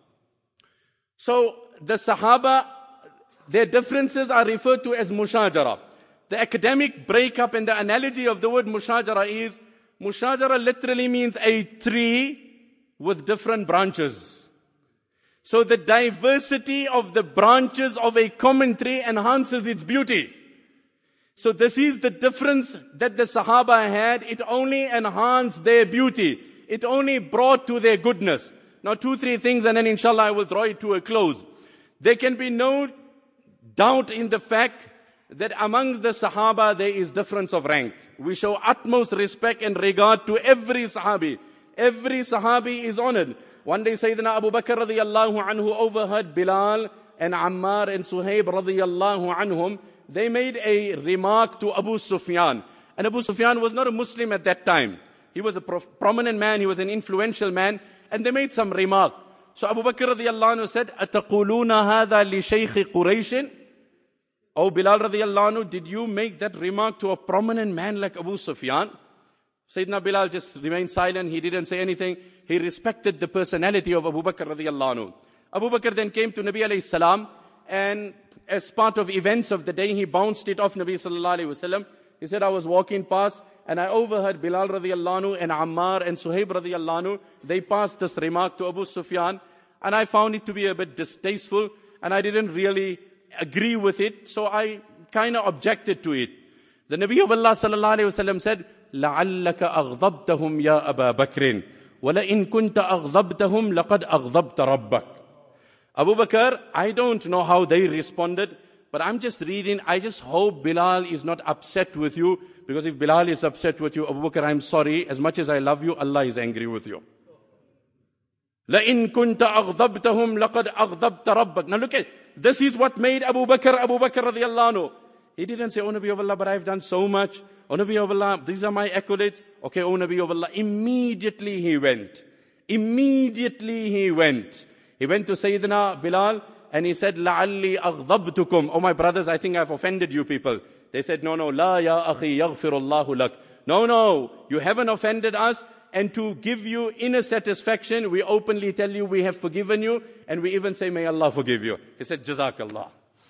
So the Sahaba, their differences are referred to as mushajara. The academic breakup and the analogy of the word mushajara is, mushajara literally means a tree with different branches. So the diversity of the branches of a common tree enhances its beauty. So this is the difference that the Sahaba had. It only enhanced their beauty. it only brought to their goodness. Now 2-3 things and then inshallah I will draw it to a close. There can be no doubt in the fact that amongst the Sahaba there is difference of rank. We show utmost respect and regard to every Sahabi. Every Sahabi is honored. One day Sayyidina Abu Bakr radiyallahu anhu overheard Bilal and Ammar and Suhaib radiyallahu anhum. They made a remark to Abu Sufyan. And Abu Sufyan was not a Muslim at that time. He was a prominent man, he was an influential man. And they made some remark. So Abu Bakr radiyallahu anhu said, أَتَقُولُونَ هَذَا لِشَيْخِ قُرَيْشٍ? Oh Bilal radiyallahu anhu, did you make that remark to a prominent man like Abu Sufyan? Sayyidina Bilal just remained silent. He didn't say anything. He respected the personality of Abu Bakr radiyallahu anhu. Abu Bakr then came to Nabi alayhi salam, and as part of events of the day, he bounced it off Nabi sallallahu alayhi wasallam. He said, I was walking past and I overheard Bilal radiyallahu anhu and Ammar and Suhaib radiyallahu anhu. They passed this remark to Abu Sufyan, and I found it to be a bit distasteful, and I didn't really agree with it, so I kind of objected to it. The Nabi of Allah sallallahu alayhi wasallam said, لَعَلَّكَ أَغْضَبْتَهُمْ يَا أَبَا بَكْرٍ وَلَئِن كُنْتَ أَغْضَبْتَهُمْ لَقَدْ أَغْضَبْتَ رَبَّكَ. Abu Bakr, I don't know how they responded, but I'm just reading. I just hope Bilal is not upset with you, because if Bilal is upset with you, Abu Bakr, I'm sorry. As much as I love you, Allah is angry with you. لَإِن كُنْتَ أَغْضَبْتَهُمْ لَقَدْ أَغْضَبْتَ رَبَّكَ. Now look at, this is what made Abu Bakr radiyallahu anhu. He didn't say, oh Nabi of Allah, but I've done so much. Oh Nabi of Allah, these are my accolades. Okay, oh Nabi of Allah. Immediately he went. Immediately he went. He went to Sayyidina Bilal and he said, لَعَلِّي أَغْضَبْتُكُمْ. Oh my brothers, I think I've offended you people. They said, no, لَا يَا أَخِي يَغْفِرُ اللَّهُ لَكَ. No, you haven't offended us. And to give you inner satisfaction, we openly tell you we have forgiven you, and we even say, may Allah forgive you. He said, Jazakallah.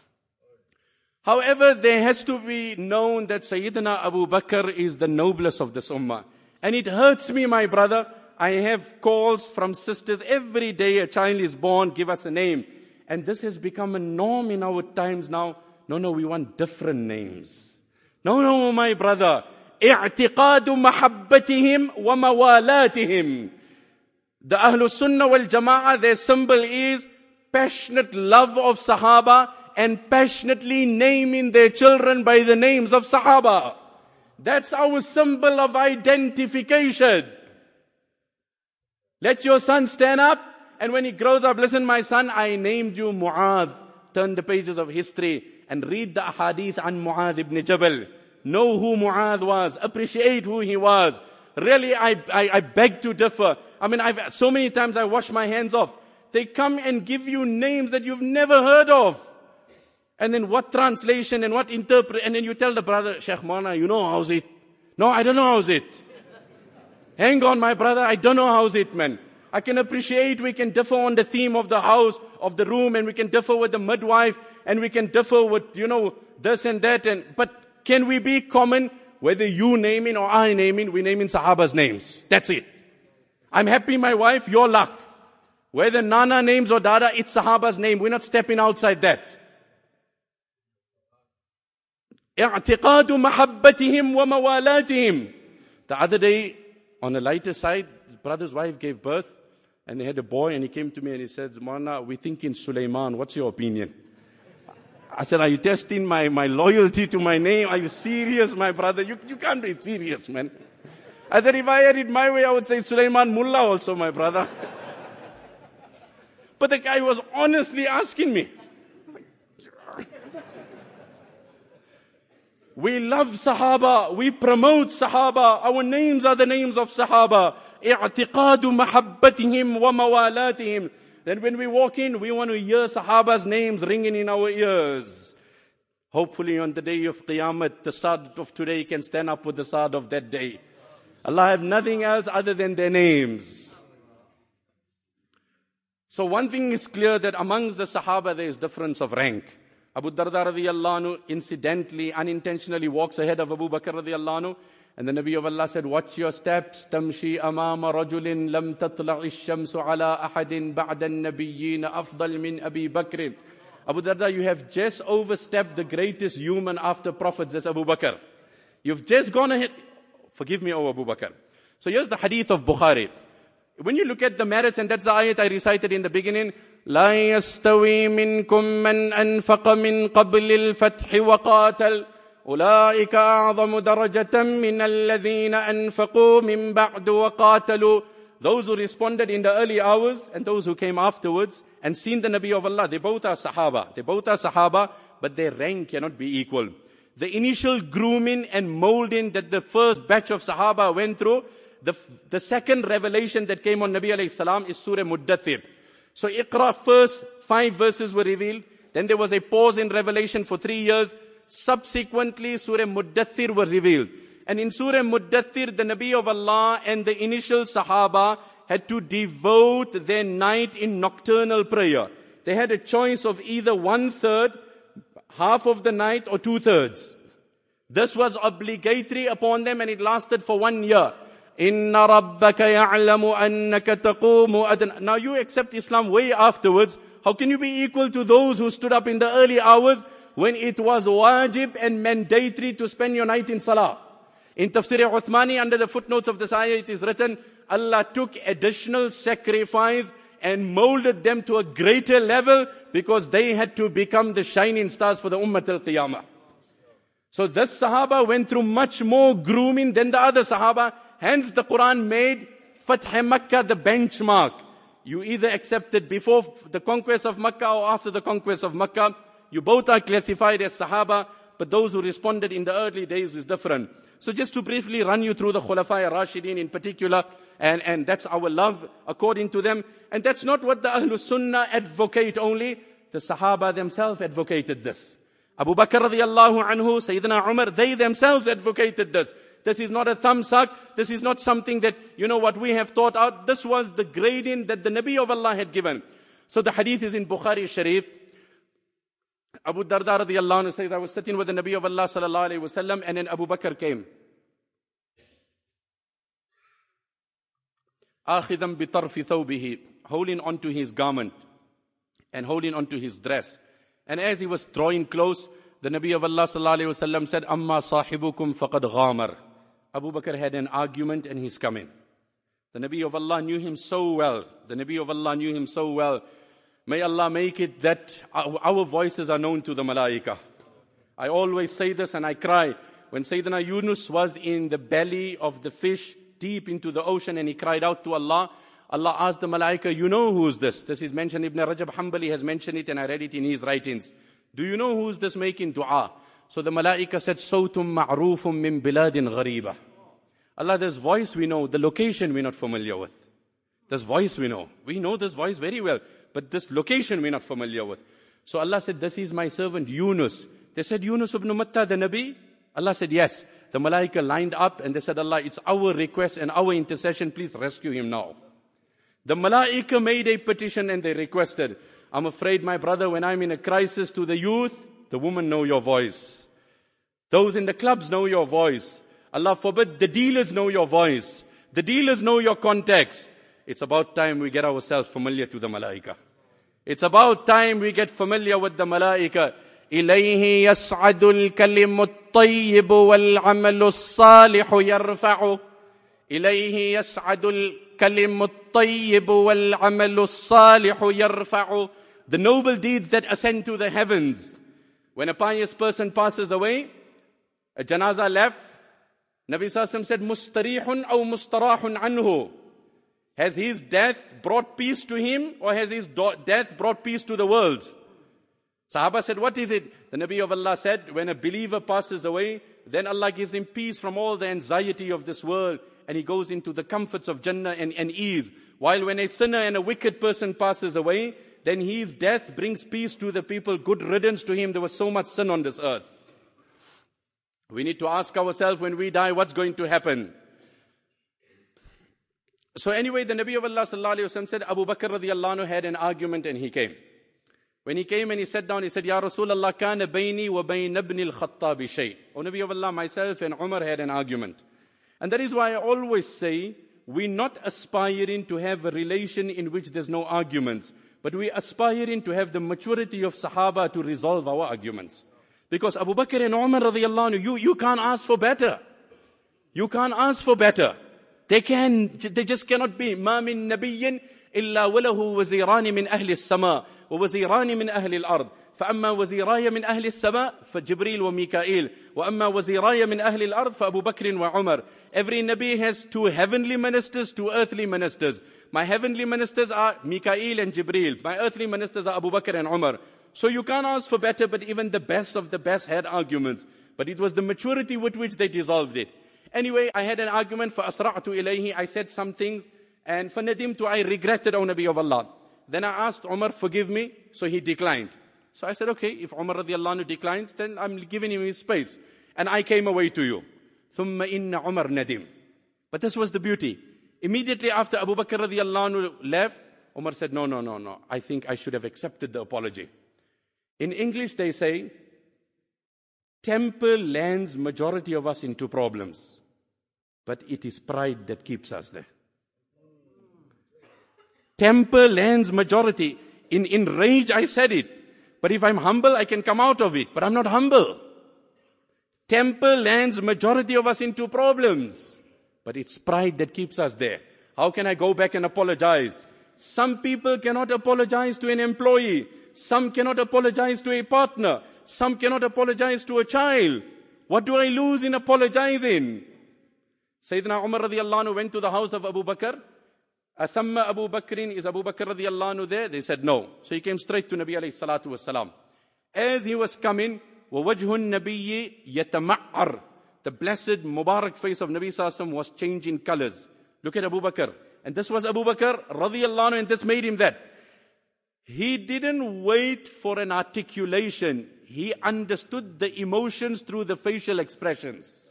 However, there has to be known that Sayyidina Abu Bakr is the noblest of this ummah. And it hurts me, my brother. I have calls from sisters every day. A child is born, give us a name. And this has become a norm in our times now. No, we want different names. No, my brother. اعتقاد محبتهم وموالاتهم. The Ahlul Sunnah wal Jama'ah, their symbol is passionate love of Sahaba and passionately naming their children by the names of Sahaba. That's our symbol of identification. Let your son stand up, and when he grows up, listen my son, I named you Mu'adh. Turn the pages of history and read the ahadith on Mu'adh ibn Jabal. Know who Mu'adh was. Appreciate who he was. Really, I beg to differ. I mean, so many times I wash my hands off. They come and give you names that you've never heard of. And then what translation and what interpret. And then you tell the brother, Sheikh Maulana, you know how's it? No, I don't know how's it. Hang on, my brother, I don't know how's it, man. I can appreciate we can differ on the theme of the house, of the room, and we can differ with the midwife, and we can differ with, this and that. But can we be common? Whether you naming or I naming, we naming Sahaba's names. That's it. I'm happy, my wife, your luck. Whether Nana names or Dada, it's Sahaba's name. We're not stepping outside that. اعتقاد محبتهم وموالاتهم. The other day, on a lighter side, his brother's wife gave birth, and they had a boy, and he came to me and he said, Maulana, we're thinking Sulaiman. What's your opinion? I said, are you testing my loyalty to my name? Are you serious, my brother? You can't be serious, man. I said, if I had it my way, I would say Sulaiman Mullah also, my brother. But the guy was honestly asking me. We love Sahaba. We promote Sahaba. Our names are the names of Sahaba. اعتقاد محبتهم وموالاتهم. Then when we walk in, we want to hear Sahaba's names ringing in our ears. Hopefully on the day of Qiyamah, the Saad of today can stand up with the Saad of that day. Allah have nothing else other than their names. So one thing is clear, that amongst the Sahaba there is difference of rank. Abu Darda radiyallahu anhu incidentally, unintentionally walks ahead of Abu Bakr radiyallahu anhu. And the Nabi of Allah said, watch your steps. Tamshi amama rajulin lam tatla'i ash-shamsu ala ahadin ba'da an-nabiyyin afdal min Abi Bakr. Abu Darda, you have just overstepped the greatest human after prophets, that's Abu Bakr. You've just gone ahead. Forgive me, O Abu Bakr. So here's the hadith of Bukhari. when you look at the merits, and that's the ayat I recited in the beginning, لا يستوي منكم من أنفق من قبل الفتح وقاتل أولئك أعظم درجة من الذين أنفقوا من بعد وقاتلوا. Those who responded in the early hours and those who came afterwards and seen the Nabi of Allah, they both are Sahaba, but their rank cannot be equal. The initial grooming and molding that the first batch of Sahaba went through, the second revelation that came on Nabi alayhi salam is Surah Muddathir. So Iqra, first 5 verses were revealed. Then there was a pause in revelation for 3 years. Subsequently, Surah Muddathir were revealed. And in Surah Muddathir, the Nabi of Allah and the initial Sahaba had to devote their night in nocturnal prayer. They had a choice of either 1/3, half of the night, or 2/3. This was obligatory upon them and it lasted for 1 year. Inna rabbaka ya'lamu annaka taqumu adna. Now you accept Islam way afterwards. How can you be equal to those who stood up in the early hours when it was wajib and mandatory to spend your night in salah? In Tafsir Uthmani, under the footnotes of this ayah, it is written, Allah took additional sacrifice and molded them to a greater level because they had to become the shining stars for the Ummah al-Qiyamah. So this Sahaba went through much more grooming than the other Sahaba. Hence the Quran made Fath Makkah the benchmark. You either accept it before the conquest of Makkah or after the conquest of Makkah. You both are classified as Sahaba, but those who responded in the early days is different. So just to briefly run you through the Khulafa Rashidin in particular, and that's our love according to them. And that's not what the Ahlul Sunnah advocate only. The Sahaba themselves advocated this. Abu Bakr radiallahu anhu, Sayyidina Umar, they themselves advocated this. This is not a thumbsuck. This is not something that, what we have thought out. This was the grading that the Nabi of Allah had given. So the hadith is in Bukhari Sharif. Abu Darda radiallahu anhu says, I was sitting with the Nabi of Allah sallallahu alayhi wasallam, and then Abu Bakr came. Akhidam bi tarfi thawbihi, holding onto his garment and holding onto his dress. And as he was drawing close, the Nabi of Allah sallallahu alayhi wasallam said, Amma sahibukum faqad ghamar. Abu Bakr had an argument and he's coming. The Nabi of Allah knew him so well. May Allah make it that our voices are known to the Malaika. I always say this and I cry. When Sayyidina Yunus was in the belly of the fish, deep into the ocean, and he cried out to Allah, Allah asked the Malaika, you know who is this? This is mentioned, Ibn Rajab Hanbali has mentioned it and I read it in his writings. Do you know who is this making dua? So the Malaika said, Sawtum ma'rufum min biladin ghariba. Allah, this voice we know, the location we're not familiar with. This voice we know. We know this voice very well. But this location we're not familiar with. So Allah said, this is my servant Yunus. They said, Yunus ibn Matta, the Nabi? Allah said, yes. The Malaika lined up and they said, Allah, it's our request and our intercession. Please rescue him now. The Malaika made a petition and they requested, I'm afraid, my brother, when I'm in a crisis to the youth, the women know your voice. Those in the clubs know your voice. Allah forbid, the dealers know your voice. The dealers know your contacts. It's about time we get ourselves familiar to the Malaika. It's about time we get familiar with the Malaika. إِلَيْهِ يَسْعَدُ الْكَلِمُ الطَّيِّبُ وَالْعَمَلُ الصَّالِحُ يَرْفَعُ إِلَيْهِ يَسْعَدُ الْكَلِمُ الطَّيِّبُ وَالْعَمَلُ الصَّالِحُ يَرْفَعُ. The noble deeds that ascend to the heavens. When a pious person passes away, a janazah left, Nabi Sallallahu said, مُسْتَرِيحٌ أَوْ مُسْتَرَاحٌ عَنْهُ. Has his death brought peace to him, or has his death brought peace to the world? Sahaba said, what is it? The Nabi of Allah said, when a believer passes away, then Allah gives him peace from all the anxiety of this world, and he goes into the comforts of Jannah and ease. While when a sinner and a wicked person passes away, then his death brings peace to the people, good riddance to him. There was so much sin on this earth. We need to ask ourselves when we die, what's going to happen? So anyway, the Nabi of Allah sallallahu alayhi wa sallam said, Abu Bakr radiallahu anhu had an argument and he came. When he came and he sat down, he said, Ya Rasulullah, kana bayni wa bayn ibn al-Khattabi shay. O Nabi of Allah, myself and Umar had an argument. And that is why I always say, we're not aspiring to have a relation in which there's no arguments, but we're aspiring to have the maturity of Sahaba to resolve our arguments. Because Abu Bakr and Umar radiallahu anhu, you can't ask for better. You can't ask for better. They just cannot be. ما من نبي إلا وله وزيران من أهل السماء ووزيران من أهل الأرض فأما وزيراي من أهل السماء فجبريل وميكائيل وأما وزيراي من أهل الأرض فأبو بكر وعمر. Every Nabi has 2 heavenly ministers, 2 earthly ministers. My heavenly ministers are Mikael and Jibreel. My earthly ministers are Abu Bakr and Umar. So you can't ask for better, but even the best of the best had arguments. But it was the maturity with which they dissolved it. Anyway, I had an argument for asra'tu ilayhi. I said some things, and for nadimtu, I regretted, O Nabi of Allah. Then I asked Umar, forgive me, so he declined. So I said, okay, if Umar radiallahu anhu declines, then I'm giving him his space. And I came away to you. ثُمَّ إِنَّ عُمَرْ نَدِمْ. But this was the beauty. Immediately after Abu Bakr radiallahu anhu left, Umar said, no. I think I should have accepted the apology. In English they say, temper lands majority of us into problems. But it is pride that keeps us there. Temper lands majority. In rage I said it. But if I'm humble, I can come out of it. But I'm not humble. Temper lands majority of us into problems. But it's pride that keeps us there. How can I go back and apologize? Some people cannot apologize to an employee. Some cannot apologize to a partner. Some cannot apologize to a child. What do I lose in apologizing? Sayyidina Umar radiallahu anhu went to the house of Abu Bakr. Athamma Abu Bakrin, is Abu Bakr radiallahu anhu there? They said no. So he came straight to Nabi alayhi salatu wasalam. As he was coming, وَوَجْهُ النَّبِيِّ يَتَمَعَّرْ. The blessed Mubarak face of Nabi sallallahu alayhi wasallam was changing colors. Look at Abu Bakr. And this was Abu Bakr radiallahu anhu, and this made him that. He didn't wait for an articulation. He understood the emotions through the facial expressions.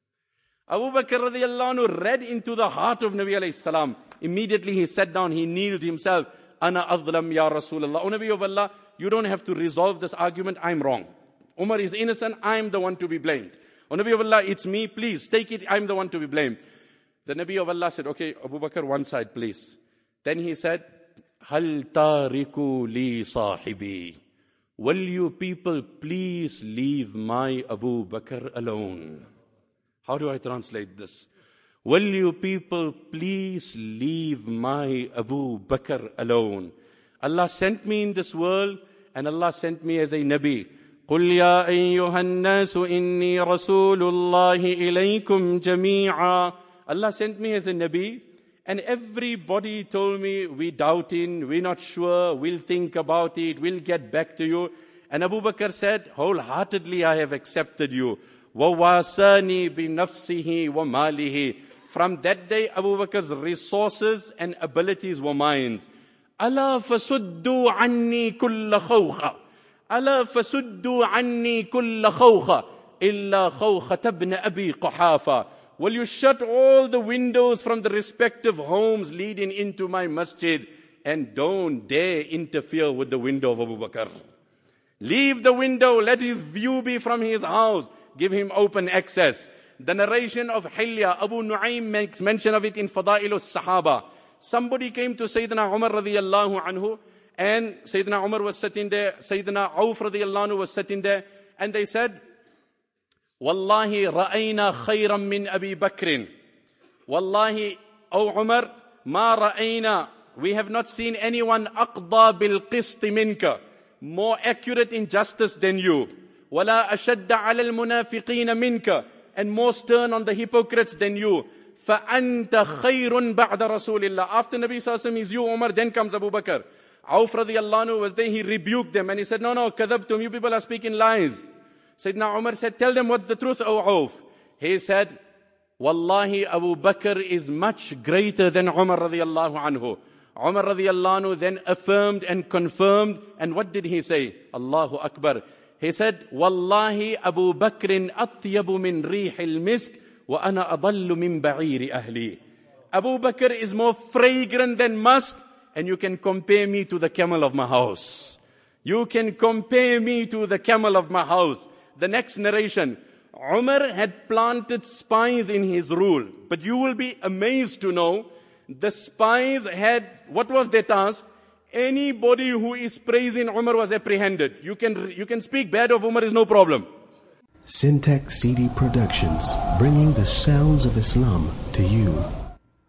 Abu Bakr radiallahu anhu read into the heart of Nabi alayhi salam. Immediately he sat down, he kneeled himself. Ana adlam ya Rasulullah. O Nabi of Allah, you don't have to resolve this argument, I'm wrong. Umar is innocent, I'm the one to be blamed. O Nabi of Allah, it's me, please take it, I'm the one to be blamed. The Nabi of Allah said, okay, Abu Bakr, one side please. Then he said, Hal tariku li sahibi. Will you people please leave my Abu Bakr alone? How do I translate this? Will you people please leave my Abu Bakr alone? Allah sent me in this world, and Allah sent me as a Nabi. قُلْ يَا أَيُّهَا النَّاسُ إِنِّي رَسُولُ اللَّهِ إِلَيْكُمْ جَمِيعًا. Allah sent me as a Nabi, and everybody told me, we're doubting, we're not sure, we'll think about it, we'll get back to you. And Abu Bakr said, wholeheartedly I have accepted you. وَوَاسَانِي بِنَفْسِهِ وَمَالِهِ. From that day, Abu Bakr's resources and abilities were mine. أَلَا فَسُدُّوا عَنِّي كُلَّ خَوْخَ. أَلَا فَسُدُّوا عَنِّي كُلَّ خَوْخَ إِلَّا خَوْخَةَ ابْنَ أَبِي قُحَافَةَ. Will you shut all the windows from the respective homes leading into my masjid, and don't dare interfere with the window of Abu Bakr. Leave the window, let his view be from his house. Give him open access. The narration of Hilya, Abu Nu'aym makes mention of it in Fadail al-Sahaba. Somebody came to Sayyidina Umar radiyallahu anhu, and Sayyidina Umar was sitting there, Sayyidina Auf radiyallahu anhu was sitting there, and they said, Wallahi ra'ayna khayran min Abi Bakrin. Wallahi, O Umar, ma ra'ayna. We have not seen anyone aqda bil qisti minka, more accurate in justice than you. Wala ashadda ala al-munafiqeen minka, and more stern on the hypocrites than you. فَأَنْتَ خَيْرٌ بَعْدَ رَسُولِ اللَّهِ. After Nabi sallallahu alaihi wasallam is you, Umar, then comes Abu Bakr. Auf radiyallahu anhu was there, he rebuked them and he said, no, kadhabtum, you people are speaking lies. Sayyidina Umar said, tell them what's the truth, O Auf. He said, Wallahi, Abu Bakr is much greater than Umar radiyallahu anhu. Umar radiyallahu anhu then affirmed and confirmed, and what did he say? Allahu Akbar. He said, Wallahi, Abu Bakrin atyabu min rihil misk, wa ana adallu min ba'iri ahli. Abu Bakr is more fragrant than musk, and you can compare me to the camel of my house. You can compare me to the camel of my house. The next narration, Umar had planted spies in his rule. But you will be amazed to know, the spies had, what was their task? Anybody who is praising Umar was apprehended. You can speak bad of Umar, is no problem. Syntax CD Productions, bringing the sounds of Islam to you.